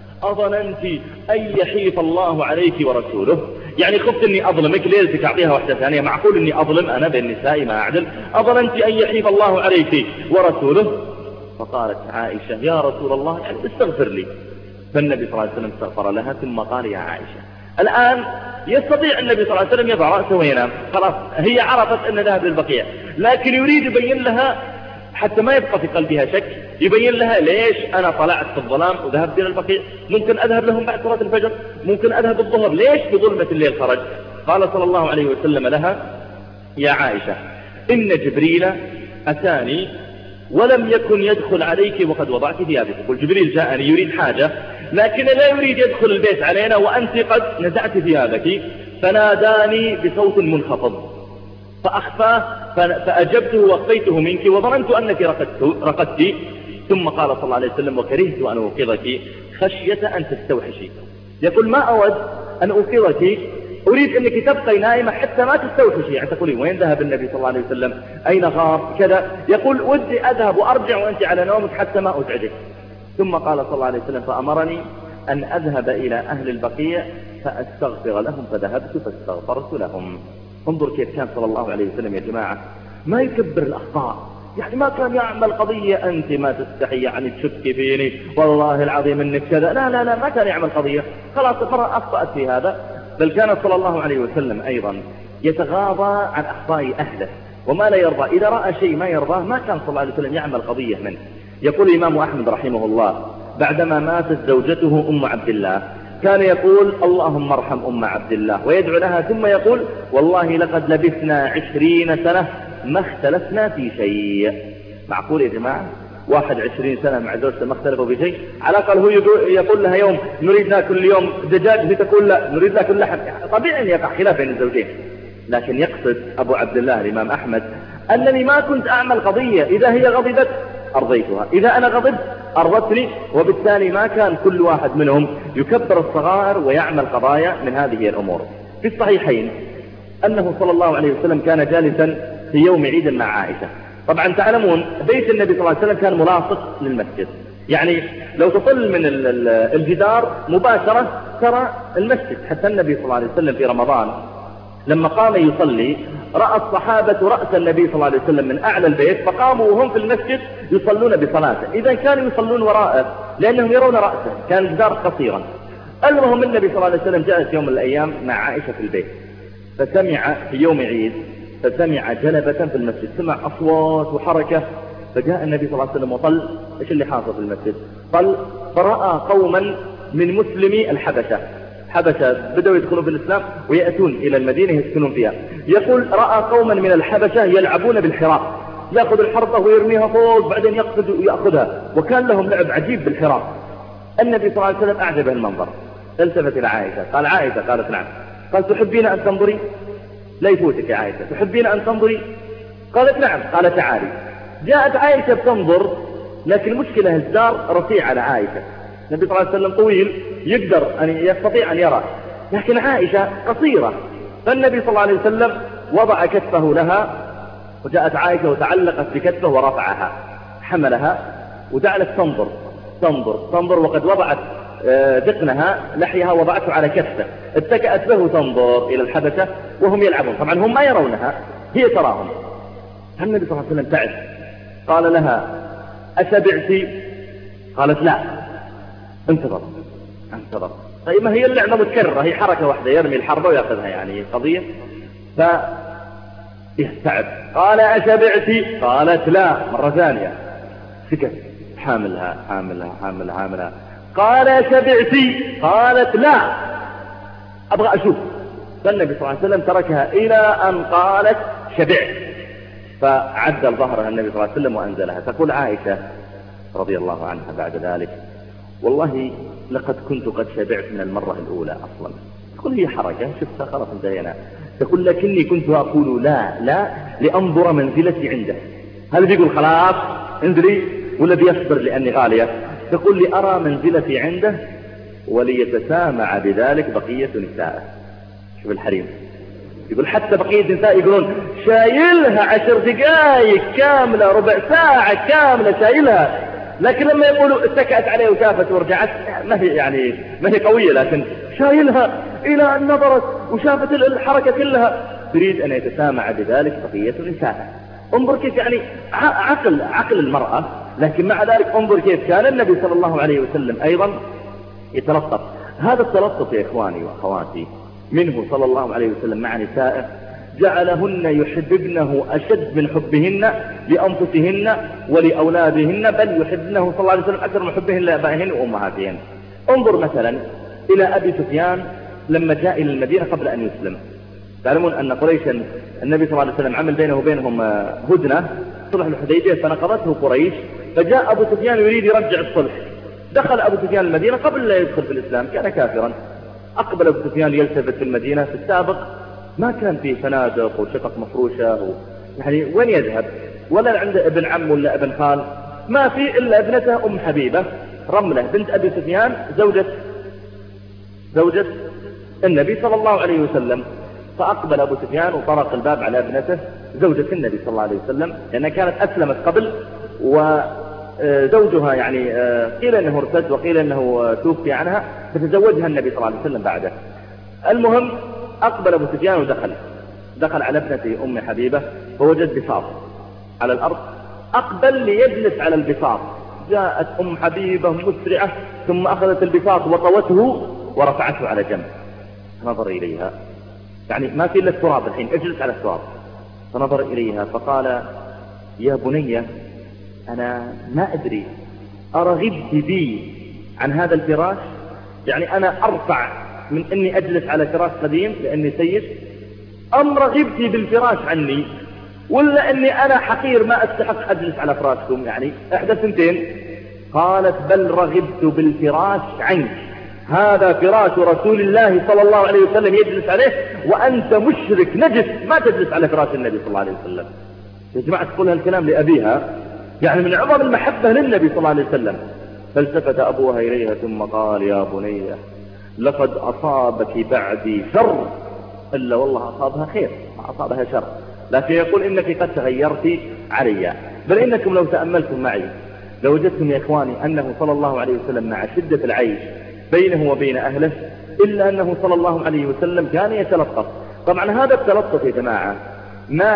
أظننت أن يحيف الله عليك ورسوله؟ يعني خفت أني أظلمك، ليلتك أعطيها واحدة ثانية، معقول أني أظلم أنا بين النساء ما أعدل؟ أظننت أن يحيف الله عليك ورسوله؟ فقالت عائشة: يا رسول الله، يعني استغفر لي. فالنبي صلى الله عليه وسلم استغفر لها، ثم قال: يا عائشة. الآن يستطيع النبي صلى الله عليه وسلم يضع رأسه وينام، خلاص هي عرفت أن ذهب للبقيع، لكن يريد يبين لها حتى ما يبقى في قلبها شك، يبين لها ليش أنا طلعت في الظلام وذهبت إلى البقيع، ممكن أذهب لهم بعد صلاة الفجر، ممكن أذهب الظهر، ليش بظلمة الليل خرج؟ قال صلى الله عليه وسلم لها: يا عائشة، إن جبريل أتاني ولم يكن يدخل عليك وقد وضعت ثيابك. يقول جبريل جاءني يريد حاجة، لكن لا يريد يدخل البيت علينا وأنت قد نزعت ثيابك، فناداني بصوت منخفض فأخفاه، فأجبته وأخفيته منك، وظننت أنك رقدت. ثم قال صلى الله عليه وسلم: وكرهت أن أوقظك خشية أن تستوحشي. يقول ما أود أن أوقظك، أريد أنك تبقي نائمة حتى ما تستوحشي، يعني تقولين وين ذهب النبي صلى الله عليه وسلم، أين غار كذا. يقول ودي أذهب وأرجع وأنت على نومك حتى ما أزعجك. ثم قال صلى الله عليه وسلم: فأمرني أن أذهب إلى أهل البقيع فأستغفر لهم، فذهبت فاستغفرت لهم. انظر كيف كان صلى الله عليه وسلم يا جماعة، ما يكبر الأخطاء، يعني ما كان يعمل قضية أنت ما تستحي يعني تشك فيني والله العظيم إنك كذا، لا لا لا، ما كان يعمل قضية، خلاص مرة أخطأت في هذا. بل كان صلى الله عليه وسلم أيضا يتغاضى عن أخطاء أهله وما لا يرضى، إذا رأى شيء ما يرضاه ما كان صلى الله عليه وسلم يعمل قضية منه. يقول الإمام أحمد رحمه الله بعدما ماتت زوجته أم عبد الله كان يقول: اللهم ارحم أم عبد الله، ويدعو لها، ثم يقول: والله لقد لبثنا 20 سنة ما اختلفنا في شيء. معقول يا جماعة؟ 21 سنة مع زوجته ما اختلفوا في شيء؟ على الأقل هو يقول لها يوم نريد ناكل اليوم دجاج، هي تقول لا نريد ناكل لحم. طبيعي أن يقع خلاف بين الزوجين، لكن يقصد أبو عبد الله الإمام أحمد أنني ما كنت أعمل قضية، إذا هي غضبت أرضيتها، إذا أنا غضبت أرضتني، وبالتالي ما كان كل واحد منهم يكبر الصغائر ويعمل قضايا من هذه الأمور. في الصحيحين أنه صلى الله عليه وسلم كان جالسا في يوم عيد مع عائشة. طبعا تعلمون بيت النبي صلى الله عليه وسلم كان ملاصق للمسجد، يعني لو تطل من الجدار مباشرة ترى المسجد. حتى النبي صلى الله عليه وسلم في رمضان لما قام يصلي رأى الصحابة رأس النبي صلى الله عليه وسلم من أعلى البيت، فقاموا وهم في المسجد يصلون بصلاته، إذا كانوا يصلون وراءه لأنهم يرون رأسه، كان الجدار قصيرا. المهم النبي صلى الله عليه وسلم جاء يوم من الأيام مع عائشة في البيت، فسمع في يوم عيد فسمع جلبة في المسجد، سمع أصوات وحركة، فجاء النبي صلى الله عليه وسلم وطل إيش اللي حاصل في المسجد؟ طل فرأى قوما من مسلمي الحبشة، حبشة بدأوا يدخلوا في الإسلام ويأتون إلى المدينة يسكنون فيها. يقول رأى قوما من الحبشة يلعبون بالحراب، يأخذ الحربة ويرميها فوق بعدين يقصد ويأخذها، وكان لهم لعب عجيب بالحراب. النبي صلى الله عليه وسلم أعجبه المنظر، التفت إلى عائشة قال: عائشة. قالت: نعم. قال: تحبين أن تنظري؟ لا يفوتك يا عائشة، تحبين أن تنظري؟ قالت: نعم. قال: تعالي. جاءت عائشة بتنظر، لكن مشكلة الجدار رفيع على عائشة، النبي صلى الله عليه وسلم طويل يقدر أن يستطيع أن يرى، لكن عائشة قصيرة، فالنبي صلى الله عليه وسلم وضع كتفه لها، وجاءت عائشة وتعلقت بكتفه ورفعها، حملها وجعلت تنظر تنظر تنظر، وقد وضعت دقنها لحيها وضعته على كتفه، اتكأت به تنظر إلى الحبشة وهم يلعبون، طبعا هم ما يرونها، هي تراهم. النبي صلى الله عليه وسلم تعب، قال لها: أشبعت؟ قالت: لا. انتظر. طيب ما هي اللعبة متكررة، هي حركة واحدة، يرمي الحربة ويأخذها، يعني قضية. فيستعب، قال: أشبعت؟ قالت: لا. مرة ثانية سكت، حاملها. قال: أشبعت؟ قالت: لا، أبغى أشوف. فالنبي صلى الله عليه وسلم تركها إلى أن قالت: شبعت، فعدل ظهرها النبي صلى الله عليه وسلم وأنزلها. تقول عائشة رضي الله عنها بعد ذلك: والله لقد كنت قد شبعت من المرة الأولى أصلا. تقول هي حركة شفتها خلاص انتهينا. تقول لكني كنت أقول لا لأنظر منزلتي عنده، هل بيقول خلاص انزلي ولا بيصبر لأني غالية؟ تقول لأرى منزلتي عنده وليتسامع بذلك بقية نسائه. شوف الحريم يقول حتى بقية النساء يقولون شايلها 10 دقائق كاملة، ربع ساعة كاملة شايلها، لكن لما يقولوا اتكأت عليه وشافت ورجعت ما هي قوية، لكن شايلها إلى أن نظرت وشافت الحركة كلها. تريد أن يتسامع بذلك بقية النساء. انظر كيف عقل المرأة، لكن مع ذلك انظر كيف كان النبي صلى الله عليه وسلم أيضا يتلطف. هذا التلطف يا إخواني وأخواتي منه صلى الله عليه وسلم مع نسائه جعلهن يحببنه أشد من حبهن لأنفسهن ولأولادهن، بل يحبنه صلى الله عليه وسلم أكثر من حبهن لآبائهن وأمهاتهن. انظر مثلا إلى أبي سفيان لما جاء إلى المدينة قبل أن يسلم. تعلمون أن قريشا النبي صلى الله عليه وسلم عمل بينه وبينهم هدنة صلح الحديبية، فنقضته قريش، فجاء أبو سفيان يريد يرجع الصلح. دخل أبو سفيان المدينة قبل لا يدخل في الإسلام، كان كافرا. أقبل أبو سفيان يلتفت في المدينة. في السابق ما كان فيه فنادق وشقق مفروشة وين يذهب؟ ولا عنده ابن عم ولا ابن خال، ما في إلا ابنته أم حبيبة رملة بنت أبي سفيان زوجة النبي صلى الله عليه وسلم. فأقبل أبو سفيان وطرق الباب على ابنته زوجة النبي صلى الله عليه وسلم، لأنها كانت أسلمت قبل، وزوجها قيل أنه ارتد وقيل أنه توفي عنها، فتزوجها النبي صلى الله عليه وسلم بعده. المهم أقبل أبو سفيان ودخل على ابنته أم حبيبة، فوجد بساط على الأرض. أقبل ليجلس على البساط، جاءت أم حبيبة مسرعة ثم أخذت البساط وطوته ورفعته على جنب. نظر إليها، ما في إلا التراب الحين، اجلس على التراب. فنظر إليها فقال يا بني أنا ما أدري أرغبت بي عن هذا الفراش؟ أنا أرفع من أني أجلس على فراش قديم لأني سيد، أم رغبتي بالفراش عني، ولا أني أنا حقير ما أستحق أجلس على فراشكم؟ إحدى الثنتين. قالت بل رغبت بالفراش عنك، هذا فراش رسول الله صلى الله عليه وسلم يجلس عليه، وأنت مشرك نجس ما تجلس على فراش النبي صلى الله عليه وسلم. يا جماعة تقول هالكلام لأبيها، من عظم المحبة للنبي صلى الله عليه وسلم. فالتفت أبوها إليها ثم قال يا بني لقد أصابك بعدي شر، إلا والله أصابها خير ما أصابها شر، لكن يقول إنك قد تغيرت علي. بل إنكم لو تأملتم معي لوجدتم يا إخواني أنه صلى الله عليه وسلم مع شدة العيش بينه وبين أهله، إلا أنه صلى الله عليه وسلم كان يتلطف. طبعا هذا التلطف يا جماعة ما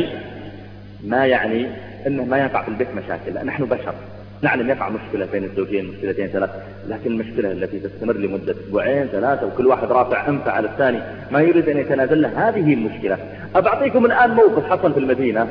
يعني أنه ما يقع في البيت مشاكل. نحن بشر، نعلم يقع مشكلة بين الزوجين، مشكلتين ثلاث، لكن المشكلة التي تستمر لمدة أسبوعين ثلاثة وكل واحد رافع أنفه على الثاني ما يريد أن يتنازل له، هذه المشكلة. أبعطيكم الآن موقف حصل في المدينة،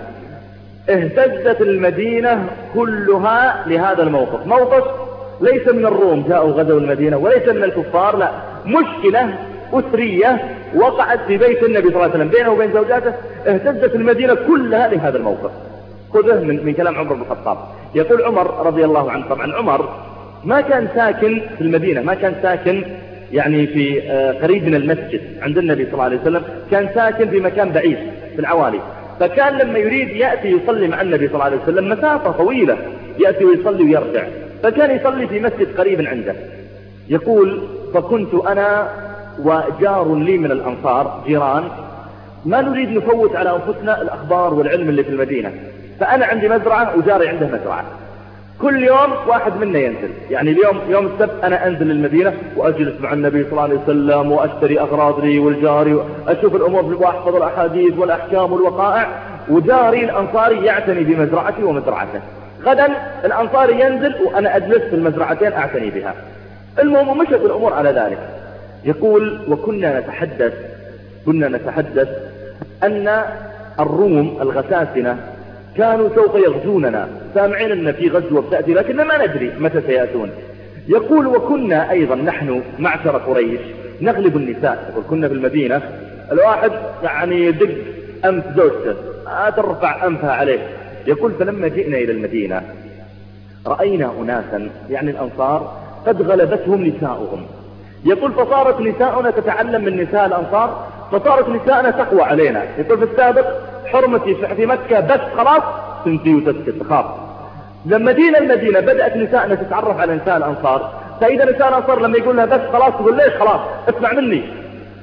اهتزت المدينة كلها لهذا الموقف. موقف ليس من الروم جاءوا غزوا المدينة، وليس من الكفار، لا، مشكلة أسرية وقعت في بيت النبي صلى الله عليه وسلم بينه وبين زوجاته، اهتزت المدينة كلها لهذا الموقف. خذه من كلام عمر بن الخطاب. يقول عمر رضي الله عنه، طبعا عمر ما كان ساكن في المدينة، ما كان ساكن في قريب من المسجد عند النبي صلى الله عليه وسلم، كان ساكن في مكان بعيد في العوالي. فكان لما يريد يأتي يصلي مع النبي صلى الله عليه وسلم مسافة طويلة، يأتي ويصلي ويرجع، فكان يصلي في مسجد قريب عنده. يقول فكنت أنا وجار لي من الأنصار جيران، ما نريد نفوت على أنفسنا الأخبار والعلم اللي في المدينة، فأنا عندي مزرعة وجاري عنده مزرعة، كل يوم واحد منا ينزل. اليوم يوم السبت أنا أنزل المدينة وأجلس مع النبي صلى الله عليه وسلم وأشتري أغراض لي والجاري وأشوف الأمور وأحفظ الأحاديث والأحكام والوقائع، وجاري الأنصاري يعتني بمزرعتي ومزرعته. غدا الأنصاري ينزل وأنا أجلس في المزرعتين أعتني بها. المهم مشت الأمور على ذلك. يقول وكنا نتحدث أن الروم الغساسنة كانوا سوف يغزوننا، سامعين أن في غزوة بتأتي لكن ما ندري متى سيأتون. يقول وكنا أيضا نحن معشر قريش نغلب النساء. يقول كنا في المدينة الواحد يدق أنف زوجته ترفع أنفها عليه. يقول فلما جئنا إلى المدينة رأينا أناسا الأنصار قد غلبتهم نساؤهم. يقول فصارت نساؤنا تتعلم من نساء الأنصار، فصارت نساءنا تقوى علينا. يقول في السابق حرمتي في مكة بس خلاص تنتي وتسكت تخاف. لما جينا المدينة بدأت نساءنا تتعرف على نساء الأنصار، فإذا نساء الأنصار لما يقول لها بس خلاص تقول ليش خلاص اسمع مني،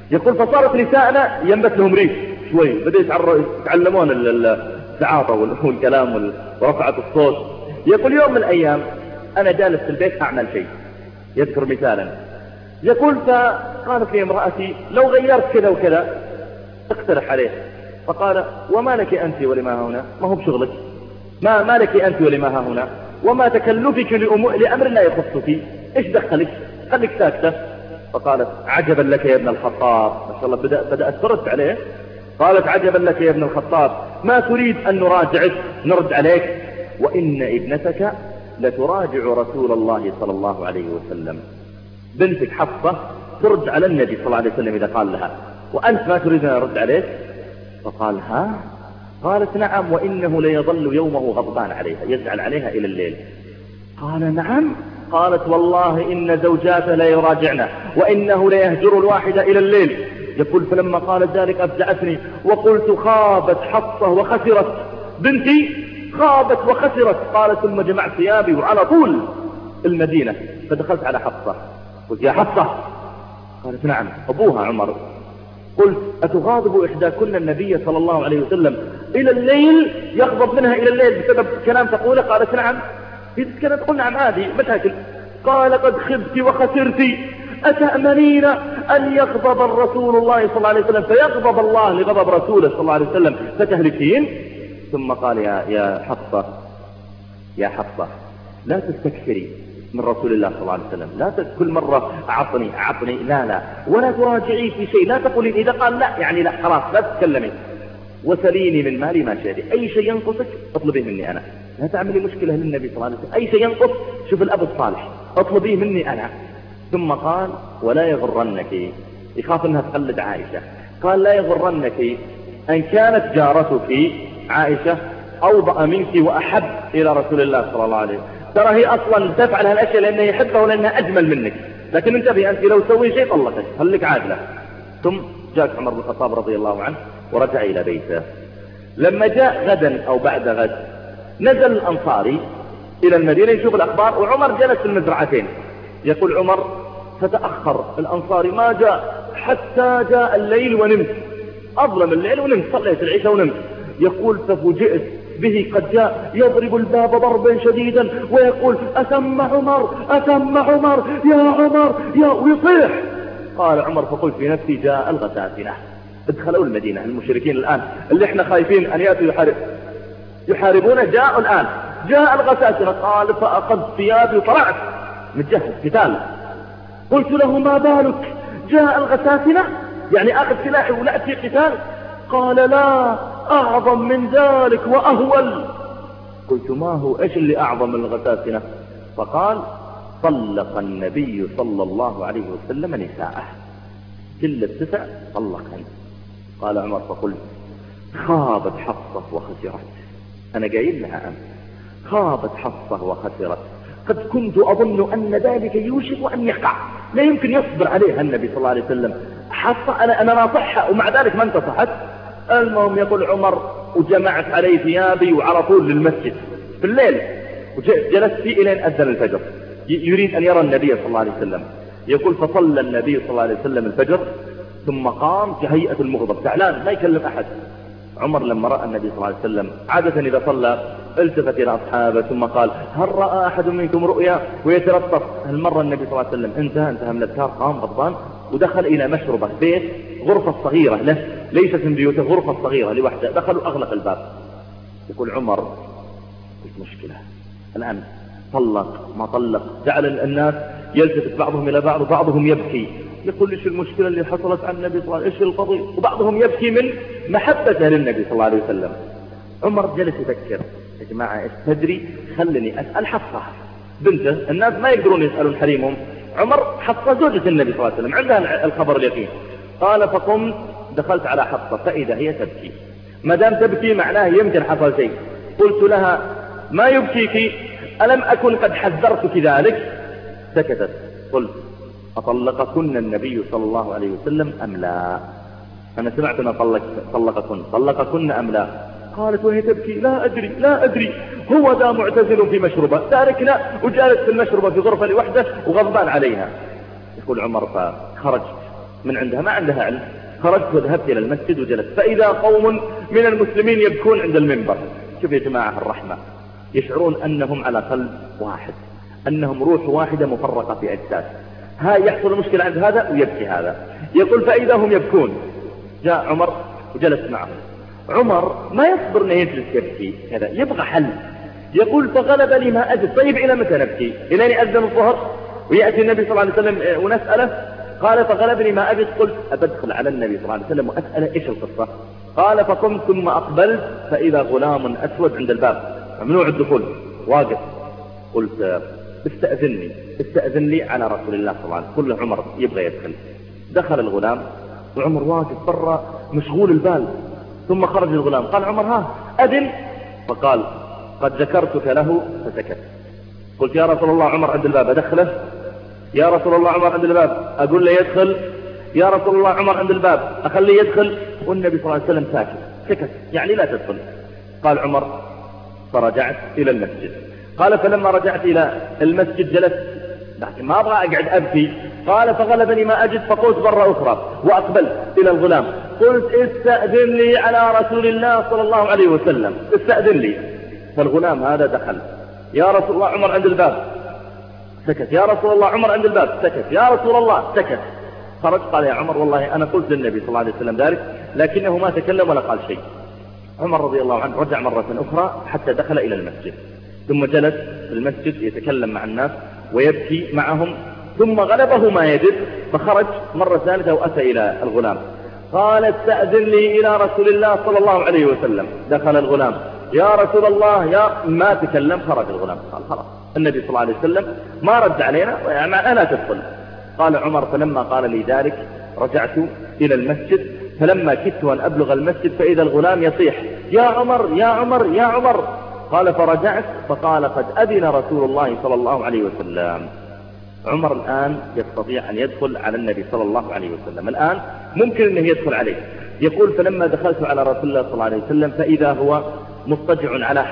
يقول فصارت نسائنا ينبت لهم ريش شوي، بدأوا يتعلمون السعاطة والكلام ورفعة الصوت. يقول يوم من الأيام أنا جالس في البيت أعمل شيء، يذكر مثالا، يقول فقالت لي امرأتي لو غيرت كذا وكذا اقترح عليه، فقال وما لك أنت ولما ها هنا، ما هو بشغلك، ما لك أنت ولما ها هنا، وما تكلفك لأمر لا يخصك، إيش دخلك، خليك ساكتة. فقالت عجبا لك يا ابن الخطاب، ما شاء الله بدأت ترد عليه. قالت عجبا لك يا ابن الخطاب، ما تريد أن نراجعك؟ نرد عليك وإن ابنتك لتراجع رسول الله صلى الله عليه وسلم. بنتك حفصة ترد على النبي صلى الله عليه وسلم إذا قال لها، وأنت ما تريد أن أرد عليك؟ فقال ها؟ قالت نعم، وإنه ليظل يومه غضبان عليها، يزعل عليها إلى الليل. قال نعم. قالت والله إن زوجاته لا يراجعنا وإنه ليهجر الواحد إلى الليل. يقول فلما قالت ذلك أفزعتني وقلت خابت حفصة وخسرت، بنتي خابت وخسرت. قالت ثم جمعت ثيابي وعلى طول المدينة، فدخلت على حفصة قلت يا حفصة. قالت نعم. أبوها عمر. قلت أتغاضب إحداكن النبي صلى الله عليه وسلم إلى الليل، يغضب منها إلى الليل بسبب كلام تقوله؟ قالت نعم. كانت تقول نعم عادي مشاكل. قال قد خبت وخسرت، أتأمنين أن يغضب الرسول الله صلى الله عليه وسلم فيغضب الله لغضب رسوله صلى الله عليه وسلم فتهلكين؟ ثم قال يا حفصة لا تستكثري من رسول الله صلى الله عليه وسلم، لا كل مرة أعطني لا، ولا تراجعي في شيء، لا تقولين إذا قال لا يعني لا، خلاص لا تتكلمي. وسليني من مالي ما شئتي، أي شيء ينقصك اطلبيه مني أنا، لا تعملي مشكلة للنبي صلى الله عليه وسلم، أي شيء ينقص شوف الأب الصالح اطلبيه مني أنا. ثم قال ولا يغرنك، يخاف أنها تقلد عائشة، قال لا يغرنك أن كانت جارتك عائشة أوضأ منك وأحب إلى رسول الله صلى الله عليه وسلم، ترى هي أصلا تفعل هالأشياء لأنها يحبها ولأنها أجمل منك، لكن انتبه أنت لو تسوي شيء طلقك، خليك عادلة. ثم جاء عمر بن الخطاب رضي الله عنه ورجع إلى بيته. لما جاء غدا أو بعد غد نزل الأنصاري إلى المدينة يشوف الأخبار، وعمر جلس في المزرعتين. يقول عمر فتأخر الأنصاري ما جاء حتى جاء الليل ونمت، أظلم الليل ونمت، صليت العشاء ونمت. يقول ففوجئت به قد جاء يضرب الباب ضربا شديدا ويقول أتم عمر أتم عمر يا عمر يا، ويصيح. قال عمر فقلت في نفسي جاء الغساسنة، ادخلوا المدينة المشركين الآن اللي احنا خايفين أن يأتوا يحاربونه جاءوا الآن، جاء الغساسنة. قال فأخذت ثيابي وطلعت متجهز قتال. قلت له ما بالك جاء الغساسنة، يعني أخذ سلاحي ونأتي قتال؟ قال لا أعظم من ذلك وأهول. قلت ما هو إيش اللي أعظم من الغساسنة؟ فقال طلق النبي صلى الله عليه وسلم نساءه، كل التسع طلقهن. قال عمر فقلت خابت حفصة وخسرت، أنا قايل لها خابت حفصة وخسرت، قد كنت أظن أن ذلك يوشك أن يقع، لا يمكن يصبر عليها النبي صلى الله عليه وسلم. حفصة أنا ناصحها ومع ذلك ما انتصحت. المهم يقول عمر وجمعت علي ثيابي وعلى طول للمسجد في الليل، وجلست فيه إلى أن أذن الفجر، يريد أن يرى النبي صلى الله عليه وسلم. يقول فصلى النبي صلى الله عليه وسلم الفجر ثم قام كهيئة المغضب زعلان ما يكلم أحد. عمر لما رأى النبي صلى الله عليه وسلم عادة إذا صلى التفت إلى أصحابه ثم قال هل رأى أحد منكم رؤيا ويتلطف. هالمرة النبي صلى الله عليه وسلم انتهى من الأذكار، قام غضبان ودخل إلى مشربة بيت، غرفة صغيرة له ليست من بيوته، غرفة صغيرة لوحده، دخل وأغلق الباب. يقول عمر قلت مشكلة الآن، طلق ما طلق، جعل الناس يلتفت بعضهم إلى بعض وبعضهم يبكي، يقول إيش المشكلة اللي حصلت عن النبي صلى الله عليه وسلم، إيش القضية، وبعضهم يبكي من محبته للنبي صلى الله عليه وسلم. عمر جلس يفكر يا جماعة إيش تدري، خلني أسأل حفصة بنته، الناس ما يقدرون يسألون حريمهم، عمر حفصة زوجة النبي صلى الله عليه وسلم عندها الخبر اليقين. قال فقمت دخلت على حفصة فإذا هي تبكي، ما دام تبكي معناه يمكن حصل شيء. قلت لها ما يبكيك، ألم أكن قد حذرتك ذلك؟ سكتت. قلت أطلقكن النبي صلى الله عليه وسلم أم لا؟ أنا سمعت أن طلقكن أم لا؟ قالت وهي تبكي لا أدري هو ذا معتزل في مشربة، تاركنا وجالس في المشربة في غرفة لوحده وغضبان عليها. يقول عمر فخرجت من عندها ما عندها علم. خرجت وذهبت إلى المسجد وجلست، فإذا قوم من المسلمين يبكون عند المنبر. شوف يا جماعة الرحمة، يشعرون أنهم على قلب واحد، أنهم روح واحدة مفرقة في أجساد. يحصل مشكلة عند هذا ويبكي هذا. يقول فإذا هم يبكون، جاء عمر وجلس معهم. عمر ما يصبر أنه يجلس يبكي كذا، يبغى حل. يقول فغلبني ما أجد. طيب إلى متى نبكي؟ إلى أن يأذن الظهر ويأتي النبي صلى الله عليه وسلم ونسأله؟ قال فغلبني ما أجد. قلت أبدخل على النبي صلى الله عليه وسلم وأسأله إيش القصة؟ قال فقمت ثم أقبلت فإذا غلام أسود عند الباب ممنوع الدخول واقف. قلت استأذن لي على رسول الله صلى الله عليه وسلم. كل عمر يبغى يدخل. دخل الغلام وعمر واقف برا مشغول البال. ثم خرج الغلام قال عمر أذن. فقال قد ذكرتك له فسكت. قلت يا رسول الله عمر عند الباب أدخله؟ يا رسول الله عمر عند الباب أقول له يدخل؟ يا رسول الله عمر عند الباب أخليه يدخل؟ والنبي صلى الله عليه وسلم سكت يعني لا تدخل. قال عمر فرجعت إلى المسجد. قال فلما رجعت إلى المسجد جلست، لكن ما أبغى أقعد أبكي. قال فغلبني ما أجد فقلت مرة أخرى وأقبلت إلى الغلام قلت استأذن لي على رسول الله صلى الله عليه وسلم، استأذن لي. فالغلام هذا دخل. يا رسول الله عمر عند الباب سكت. يا رسول الله عمر عند الباب سكت. يا رسول الله سكت. خرج قال يا عمر والله أنا قلت للنبي صلى الله عليه وسلم ذلك لكنه ما تكلم ولا قال شيء. عمر رضي الله عنه رجع مرة أخرى حتى دخل إلى المسجد، ثم جلس في المسجد يتكلم مع الناس ويبكي معهم. ثم غلبه ما يجد فخرج مرة ثالثة وأتى إلى الغلام قال استأذن لي إلى رسول الله صلى الله عليه وسلم. دخل الغلام يا رسول الله ما تكلم. خرج الغلام قال خلاص النبي صلى الله عليه وسلم ما رد علينا يعني أنا تدخل. قال عمر فلما قال لي ذلك رجعت إلى المسجد، فلما كدت أن أبلغ المسجد فإذا الغلام يصيح يا عمر يا عمر يا عمر. قال فرجعت فقال قد أذن رسول الله صلى الله عليه وسلم. عمر الآن يستطيع أن يدخل على النبي صلى الله عليه وسلم، الآن ممكن أنه يدخل عليه. يقول فلما دخلت على رسول الله صلى الله عليه وسلم فإذا هو مضطجع على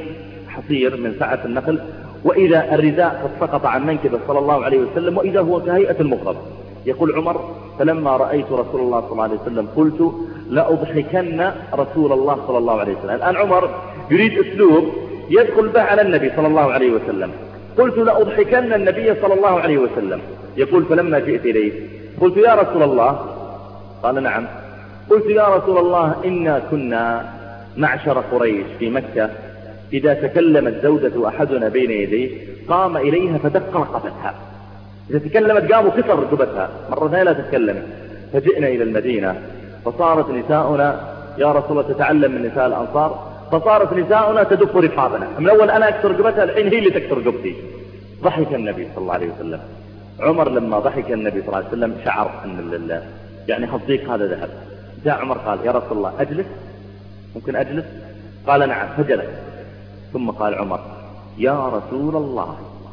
حصير من سعة النخل، وإذا الرداء قد سقط عن منكبه صلى الله عليه وسلم، وإذا هو كهيئة المغرب. يقول عمر فلما رأيت رسول الله صلى الله عليه وسلم قلت لأضحكن رسول الله صلى الله عليه وسلم. الآن عمر يريد أسلوب يدخل به على النبي صلى الله عليه وسلم. قلت لأضحكن النبي صلى الله عليه وسلم. يقول فلما جئت إليه قلت يا رسول الله؟ قال نعم. قلت يا رسول الله إنا كنا معشر قريش في مكة إذا تكلمت زوجة أحدنا بين يديه قام إليها فدق رقبتها، إذا تكلمت قام وكسر رقبتها مرة ثانية لا تتكلم. فجئنا إلى المدينة فصارت نساؤنا يا رسول الله تتعلم من نساء الأنصار، فصارت نساؤنا تدق رقابنا. من أول أنا أكسر رقبتها الحين هي اللي تكسر رقبتي. ضحك النبي صلى الله عليه وسلم. عمر لما ضحك النبي صلى الله عليه وسلم شعر أن يعني حصديق هذا ذهب. جاء عمر قال يا رسول الله أجلس؟ ممكن أجلس؟ قال نعم فجلس. ثم قال عمر يا رسول الله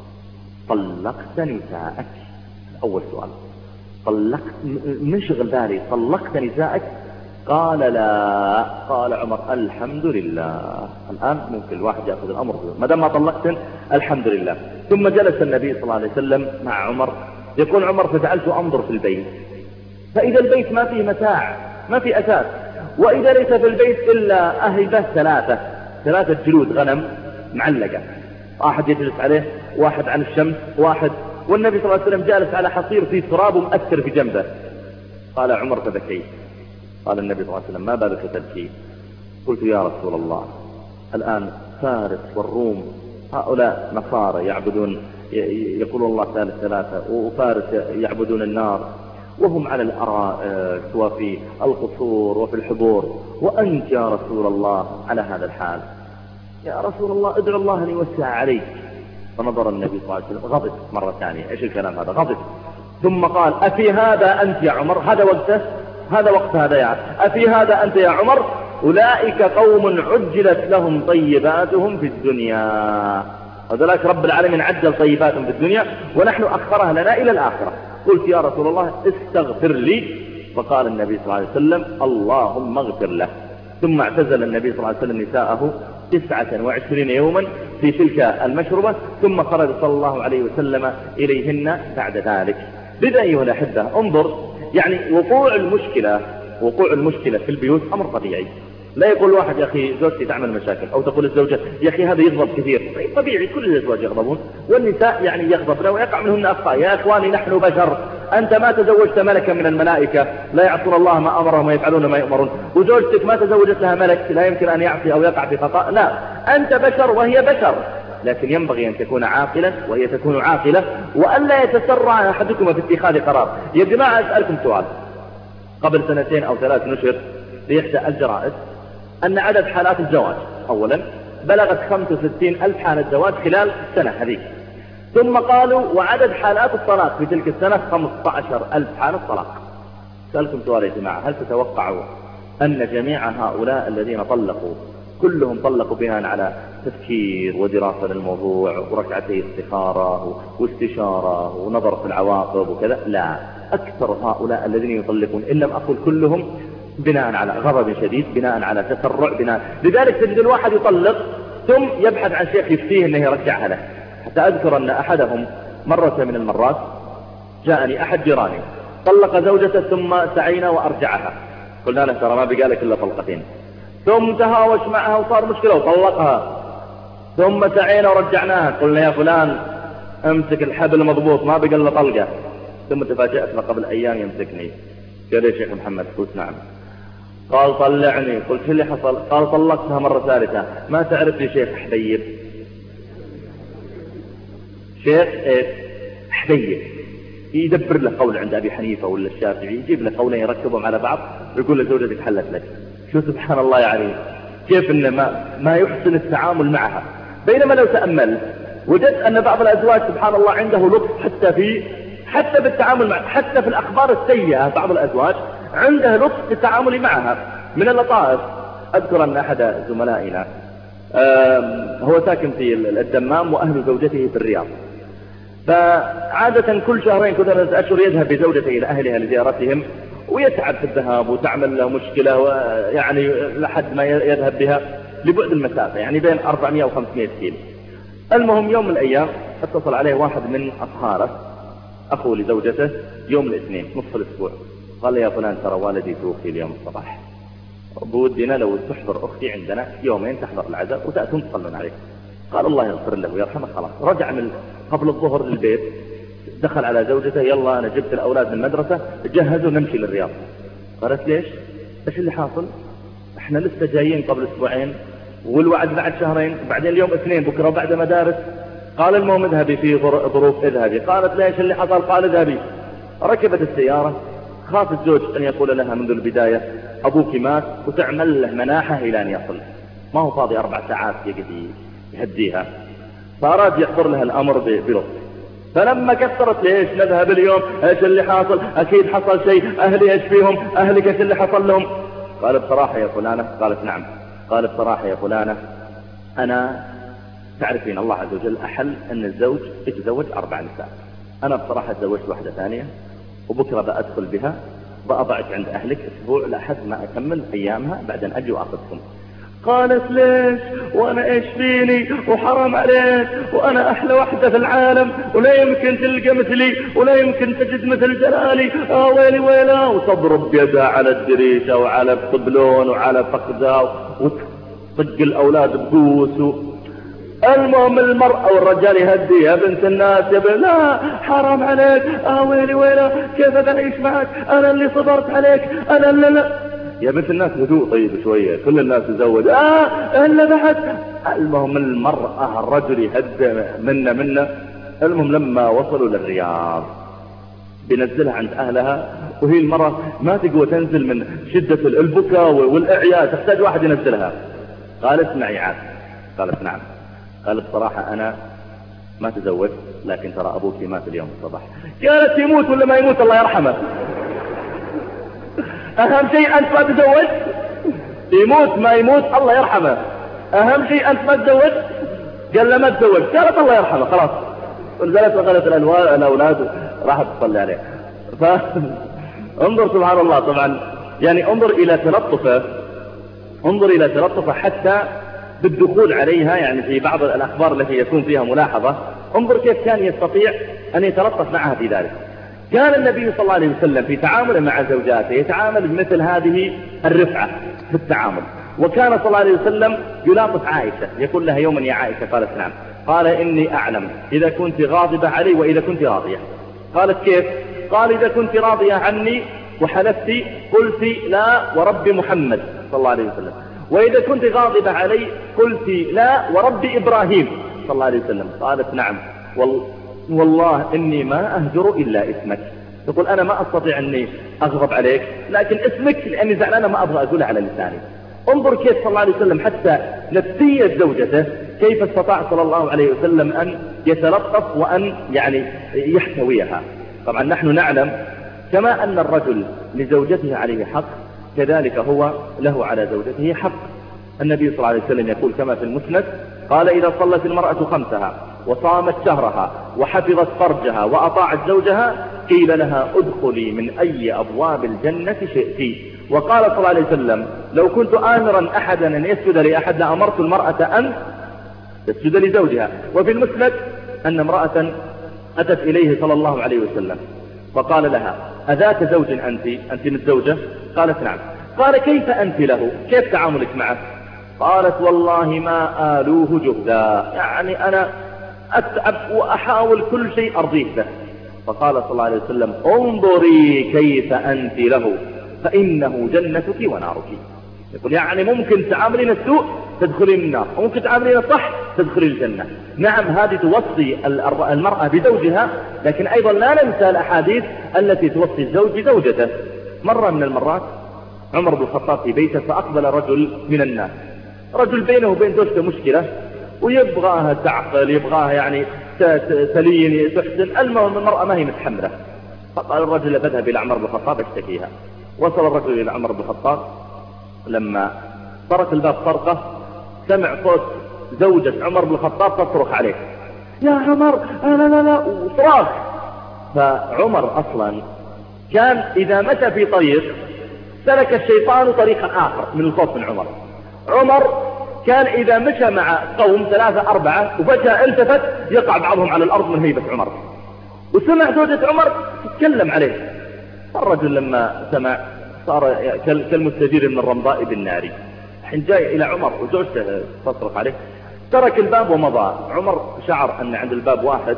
طلقت نساءك؟ أول سؤال طلقت من شغل بالي طلقت نساءك؟ قال لا. قال عمر الحمد لله، الآن ممكن الواحد يأخذ الأمر ما دام ما طلقتن الحمد لله. ثم جلس النبي صلى الله عليه وسلم مع عمر. يقول عمر فجعلت أنظر في البيت فإذا البيت ما فيه متاع ما فيه أساس، وإذا ليس في البيت إلا أهبة ثلاثة جلود غنم معلقة، واحد يجلس عليه واحد عن الشمس واحد، والنبي صلى الله عليه وسلم جالس على حصير فيه تراب مؤثر في جنبه. قال عمر فبكيت. قال النبي صلى الله عليه وسلم ما بالك تبكي؟ قلت يا رسول الله الآن فارس والروم هؤلاء نصارى يعبدون يقول الله ثالث ثلاثة، وفارس يعبدون النار وهم على الأرائك وفي القصور وفي الحبور، وأنت يا رسول الله على هذا الحال. يا رسول الله ادعو الله أن يوسع عليك. فنظر النبي صلى الله عليه وسلم غضب مرة ثانية. ايش الكلام هذا؟ غضب. ثم قال أفي هذا أنت يا عمر؟ هذا وقته، هذا وقت هذا يعني. أفي هذا أنت يا عمر؟ أولئك قوم عجلت لهم طيباتهم في الدنيا، وذلك رب العالمين عجل طيباتهم في الدنيا ونحن أخرها لنا إلى الآخرة. قلت يا رسول الله استغفر لي. فقال النبي صلى الله عليه وسلم اللهم اغفر له. ثم اعتزل النبي صلى الله عليه وسلم نساءه 29 يوما في تلك المشربة، ثم خرج صلى الله عليه وسلم إليهن بعد ذلك. لذا أيها الأحبة انظر يعني وقوع المشكلة في البيوت أمر طبيعي. لا يقول واحد يا أخي زوجتي تعمل مشاكل، أو تقول الزوجة يا أخي هذا يغضب كثير. طبيعي كل الأزواج يغضبون، والنساء يعني يغضبن ويقع منهن أخطاء. يا إخواني نحن بشر، أنت ما تزوجت ملكا من الملائكة لا يعصون الله ما أمرهم ويفعلون ما يؤمرون، وزوجتك ما تزوجت لها ملك لا يمكن أن يعصي أو يقع في خطأ. لا، أنت بشر وهي بشر، لكن ينبغي أن تكون عاقلا وهي تكون عاقلة، وألا يتسرع أحدكم في اتخاذ قرار. يا جماعة أسألكم سؤال، قبل 2 أو 3 نشر في إحدى الجرائد أن عدد حالات الزواج أولا بلغت 65,000 حالة زواج خلال السنة هذه، ثم قالوا وعدد حالات الطلاق في تلك السنة 15,000 حالة طلاق. سألكم سؤال يا جماعة، هل تتوقعوا أن جميع هؤلاء الذين طلقوا كلهم طلقوا بناء على تفكير ودراسة للموضوع وركعتي استخارة واستشارة ونظر في العواقب وكذا؟ لا، أكثر هؤلاء الذين يطلقون إن لم أقول كلهم بناء على غضب شديد، بناء على تسرع، لذلك تجد الواحد يطلق ثم يبحث عن شيخ يفتيه أنه يرجعها له. حتى أذكر أن أحدهم مرة من المرات جاءني أحد جيراني طلق زوجته ثم سعينا وأرجعها، قلنا له ترى ما بقالك إلا طلقتين، ثم تهاوش معها وصار مشكلة وطلقها، ثم سعينا ورجعناها، قلنا يا فلان امسك الحبل مضبوط ما بقى إلا طلقة. ثم تفاجأت قبل أيام يمسكني، قال يا شيخ محمد؟ قلت نعم. قال طلعني. قلت شو اللي حصل؟ قال طلقتها مرة ثالثة. ما تعرف لي شيخ حبيب؟ شيخ ايش؟ حبيب، يدبر له قول عند أبي حنيفة ولا الشافعي، يجيب له قولين يركبهم على بعض ويقول لزوجتك حلت لك. شو سبحان الله، يعني كيف إنه ما يحسن التعامل معها. بينما لو تأمل وجدت أن بعض الأزواج سبحان الله عنده لطف حتى بالتعامل معها، حتى في الأخبار السيئة بعض الأزواج عنده لطف في التعامل معها. من اللطائف أذكر أن أحد زملائنا هو ساكن في الدمام وأهل زوجته في الرياض، فعادة كل 2 كل 3 أشهر يذهب بزوجته إلى أهلها لزيارتهم، ويتعب في الذهاب وتعمل له مشكلة، ويعني لحد ما يذهب بها لبعد المسافة يعني بين 400 و500 كيلو. المهم يوم من الأيام اتصل عليه واحد من أصهاره أخو لزوجته يوم الاثنين نصف الأسبوع، قال يا فلان ترى والدي توفي اليوم الصباح، بودنا لو تحضر أختي عندنا يومين تحضر العزاء وتأتون تصلون عليه. قال الله يغفر له ويرحمه. خلاص رجع من قبل الظهر للبيت، دخل على زوجته يلا أنا جبت الأولاد من المدرسة جهزوا نمشي للرياض. قالت ليش؟ إيش اللي حاصل؟ احنا لسه جايين قبل 2 أسبوع والوعد بعد 2 شهر، بعدين اليوم 2 بكرة بعد مدارس. قال المهم اذهبي في ظروف اذهبي. قالت ليش اللي حصل؟ قال اذهبي. ركبت السيارة، خاف الزوج أن يقول لها منذ البداية أبوك مات وتعمل له مناحة إلى أن يصل، ما هو فاضي 4 ساعات يهديها، فأراد يحضر لها الأمر بلطف. فلما كثرت ليش نذهب اليوم؟ ايش اللي حاصل؟ أكيد حصل شيء، أهلي ايش فيهم؟ أهلك ايش اللي حصل لهم؟ قال بصراحة يا فلانة. قالت نعم. قال بصراحة يا فلانة أنا تعرفين الله عز وجل أحل أن الزوج يتزوج 4 نساء، أنا بصراحة تزوجت واحدة ثانية وبكرة بأدخل بها بأضعك عند أهلك أسبوع لحد ما أكمل أيامها بعدين أجي وأخذكم. قالت ليش وأنا إيش فيني وحرام عليك وأنا أحلى واحدة في العالم ولا يمكن تلقى مثلي ولا يمكن تجد مثل جلالي، ويلي ويلا، وتضرب يدها على الدريشة وعلى الطبلون وعلى فخذها وتطق الأولاد بقوس. المهم المرأة والرجال يهدي يا بنت الناس يا بنت، لا حرام عليك، ويلي ويلا كيف بعيش معك، أنا اللي صبرت عليك، أنا اللي لا. يا بنت الناس هدوء طيب شوية، كل الناس تزوج إلا بعد. المهم المرأة الرجل يهدي منا. المهم لما وصلوا للرياض بنزلها عند أهلها، وهي المرأة ما تقوى تنزل من شدة البكاء والإعياء، تحتاج واحد ينزلها. قالت اسمعي عاد. قالت نعم. قالت صراحة أنا ما تزوجت لكن ترى أبوك مات اليوم الصباح. قالت يموت ولا ما يموت الله يرحمه، أهم شيء أنت ما تزوجت، يموت ما يموت الله يرحمه، أهم شيء أنت ما تزوجت. قال لا ما تزوجت. قالت الله يرحمه. خلاص نزلت وقالت الأولاد راحت تصلي عليه. فانظر سبحان الله، طبعا يعني انظر إلى تلطفه حتى بالدخول عليها، يعني في بعض الأخبار التي يكون فيها ملاحظة انظر كيف كان يستطيع أن يتلطف معها في ذلك. كان النبي صلى الله عليه وسلم في تعامله مع زوجاته يتعامل بمثل هذه الرفعة في التعامل. وكان صلى الله عليه وسلم يلاطف عائشة، يقول لها يوما: يا عائشة. قالت: نعم. قال: إني أعلم إذا كنت غاضبة علي وإذا كنت راضية. قالت: كيف؟ قال: إذا كنت راضية عني وحلفت قلت لا ورب محمد صلى الله عليه وسلم، وإذا كنت غاضبة علي قلت لا ورب إبراهيم صلى الله عليه وسلم. قالت: نعم والله إني ما أهجر إلا اسمك. تقول: أنا ما أستطيع أني أغضب عليك، لكن اسمك لأني زعلانة ما أبغى أقولها على لساني. انظر كيف صلى الله عليه وسلم حتى نفسية زوجته، كيف استطاع صلى الله عليه وسلم أن يتلطف وأن يعني يحتويها. طبعا نحن نعلم كما أن الرجل لزوجته عليه حق، كذلك هو له على زوجته حق. النبي صلى الله عليه وسلم يقول كما في المسند: قال: إذا صلت المرأة خمسها وصامت شهرها وحفظت فرجها وأطاعت زوجها قيل لها: ادخلي من أي أبواب الجنة شئت. وقال صلى الله عليه وسلم: لو كنت آمرا أحدا أن يسجد لأحد لأمرت المرأة أن تسجد لزوجها. وفي المسند أن امرأة أتت إليه صلى الله عليه وسلم فقال لها: أذات زوج أنت متزوجة؟ قالت: نعم. قال: كيف أنت له؟ كيف تعاملك معه؟ قالت: والله ما آلوه جهدا، يعني أنا أتعب وأحاول كل شيء أرضيه به. فقال صلى الله عليه وسلم: انظري كيف أنت له فإنه جنتك ونارك. يقول يعني ممكن تعاملين السوء تدخلين النار، وممكن تعاملين الصح تدخلين الجنة. نعم، هذه توصي المرأة بزوجها، لكن أيضا لا ننسى الأحاديث التي توصي الزوج بزوجته. مرة من المرات عمر بن الخطاب في بيته، فأقبل رجل من الناس، رجل بينه وبين زوجته مشكلة ويبغاها تعقل، يبغاها يعني تلين تحسن. المهم المرأة ما هي متحملة. فقال الرجل: فاذهب إلى عمر بن الخطاب اشتكيها. وصل الرجل إلى عمر بن الخطاب، لما طرق الباب طرقة سمع صوت زوجة عمر بن الخطاب تصرخ عليه: يا عمر لا لا لا، وصراخ. فعمر أصلا كان إذا مشى في طريق سلك الشيطان طريقا آخر من الخوف من عمر. عمر كان إذا مشى مع قوم 3 4 وفجأة التفت يقع بعضهم على الأرض من هيبة عمر. وسمع زوجة عمر تتكلم عليه. الرجل لما سمع صار كالمستجير من الرمضاء بالنار. حين جاء إلى عمر وزوجته تصرخ عليه ترك الباب ومضى. عمر شعر أن عند الباب واحد،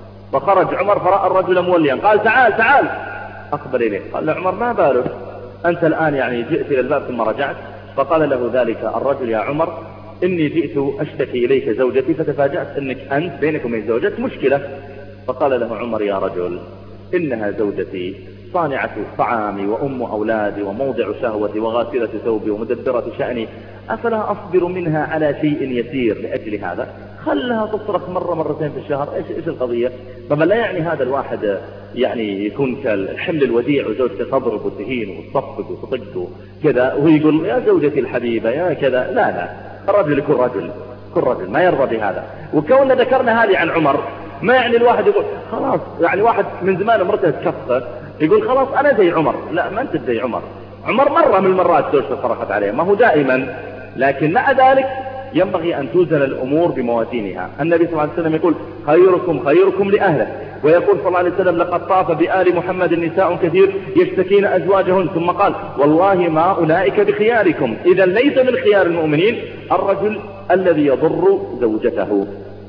فخرج عمر فرأى الرجل موليا، قال: تعال تعال. أقبل إليه، قال له عمر: ما بالك أنت الآن يعني جئت إلى الباب ثم رجعت؟ فقال له ذلك الرجل: يا عمر إني جئت أشتكي إليك زوجتي، فتفاجأت أنك أنت بينك وبين زوجتك مشكلة. فقال له عمر: يا رجل إنها زوجتي صانعة طعامي وأم أولادي وموضع شهوتي وغاسلة ثوبي ومدبرة شأني، أفلا أصبر منها على شيء يسير لأجل هذا؟ خلها تصرخ مرة مرتين في الشهر، إيش القضية؟ طبعا لا يعني هذا الواحد يعني يكون كالحمل الوديع وزوجته تضرب وتهين وتصفق وتطق كذا ويقول يا زوجتي الحبيبة يا كذا. لا لا، الرجل يكون رجل ما يرضى بهذا. وكوننا ذكرنا هذه عن عمر ما يعني الواحد يقول خلاص، يعني واحد من زمان مرته تكفى يقول خلاص أنا زي عمر. لا، ما أنت زي عمر. عمر مرة من المرات زوجته صرخت عليه، ما هو دائما، لكن مع ذلك ينبغي أن توزن الأمور بموازينها. النبي صلى الله عليه وسلم يقول: خيركم لأهله. ويقول صلى الله عليه وسلم: لقد طاف بآل محمد نساء كثير يشتكين أزواجهن. ثم قال: والله ما أولئك بخياركم. إذا ليس من خيار المؤمنين الرجل الذي يضر زوجته.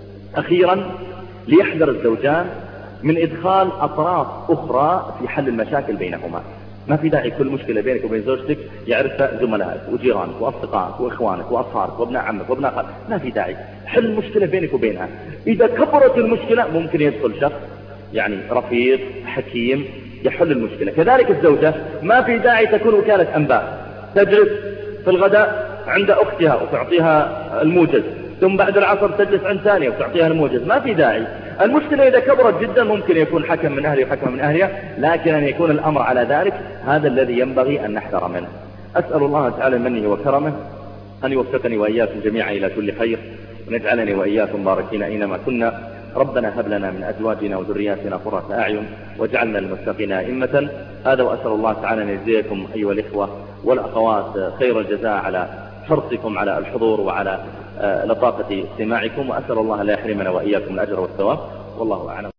أخيرا، ليحذر الزوجان من إدخال أطراف أخرى في حل المشاكل بينهما. ما في داعي كل مشكلة بينك وبين زوجتك يعرفها زملائك وجيرانك وأصدقائك وإخوانك وأصهارك وابناء عمك وابناء خالك. ما في داعي. حل مشكلة بينك وبينها. إذا كبرت المشكلة ممكن يدخل شخص يعني رفيق حكيم يحل المشكلة. كذلك الزوجة ما في داعي تكون وكالة أنباء، تجلس في الغداء عند أختها وتعطيها الموجز، ثم بعد العصر تجلس عند ثانية وتعطيها الموجز. ما في داعي. المشكلة إذا كبرت جدا ممكن يكون حكم من أهله وحكم من أهلها، لكن أن يكون الأمر على ذلك هذا الذي ينبغي أن نحذر منه. أسأل الله تعالى منه وكرمه أن يوفقني وإياكم جميعا إلى كل خير، ونجعلني وإياكم باركين أينما كنا. ربنا هب لنا من أزواجنا وذرياتنا قرة أعين واجعلنا للمتقين أئمة. هذا، وأسأل الله تعالى أن يجزيكم أيها الإخوة والأخوات خير الجزاء على حرصكم على الحضور وعلى لطافة استماعكم، وأسأل الله لا يحرمنا وإياكم الأجر والثواب، والله أعلم.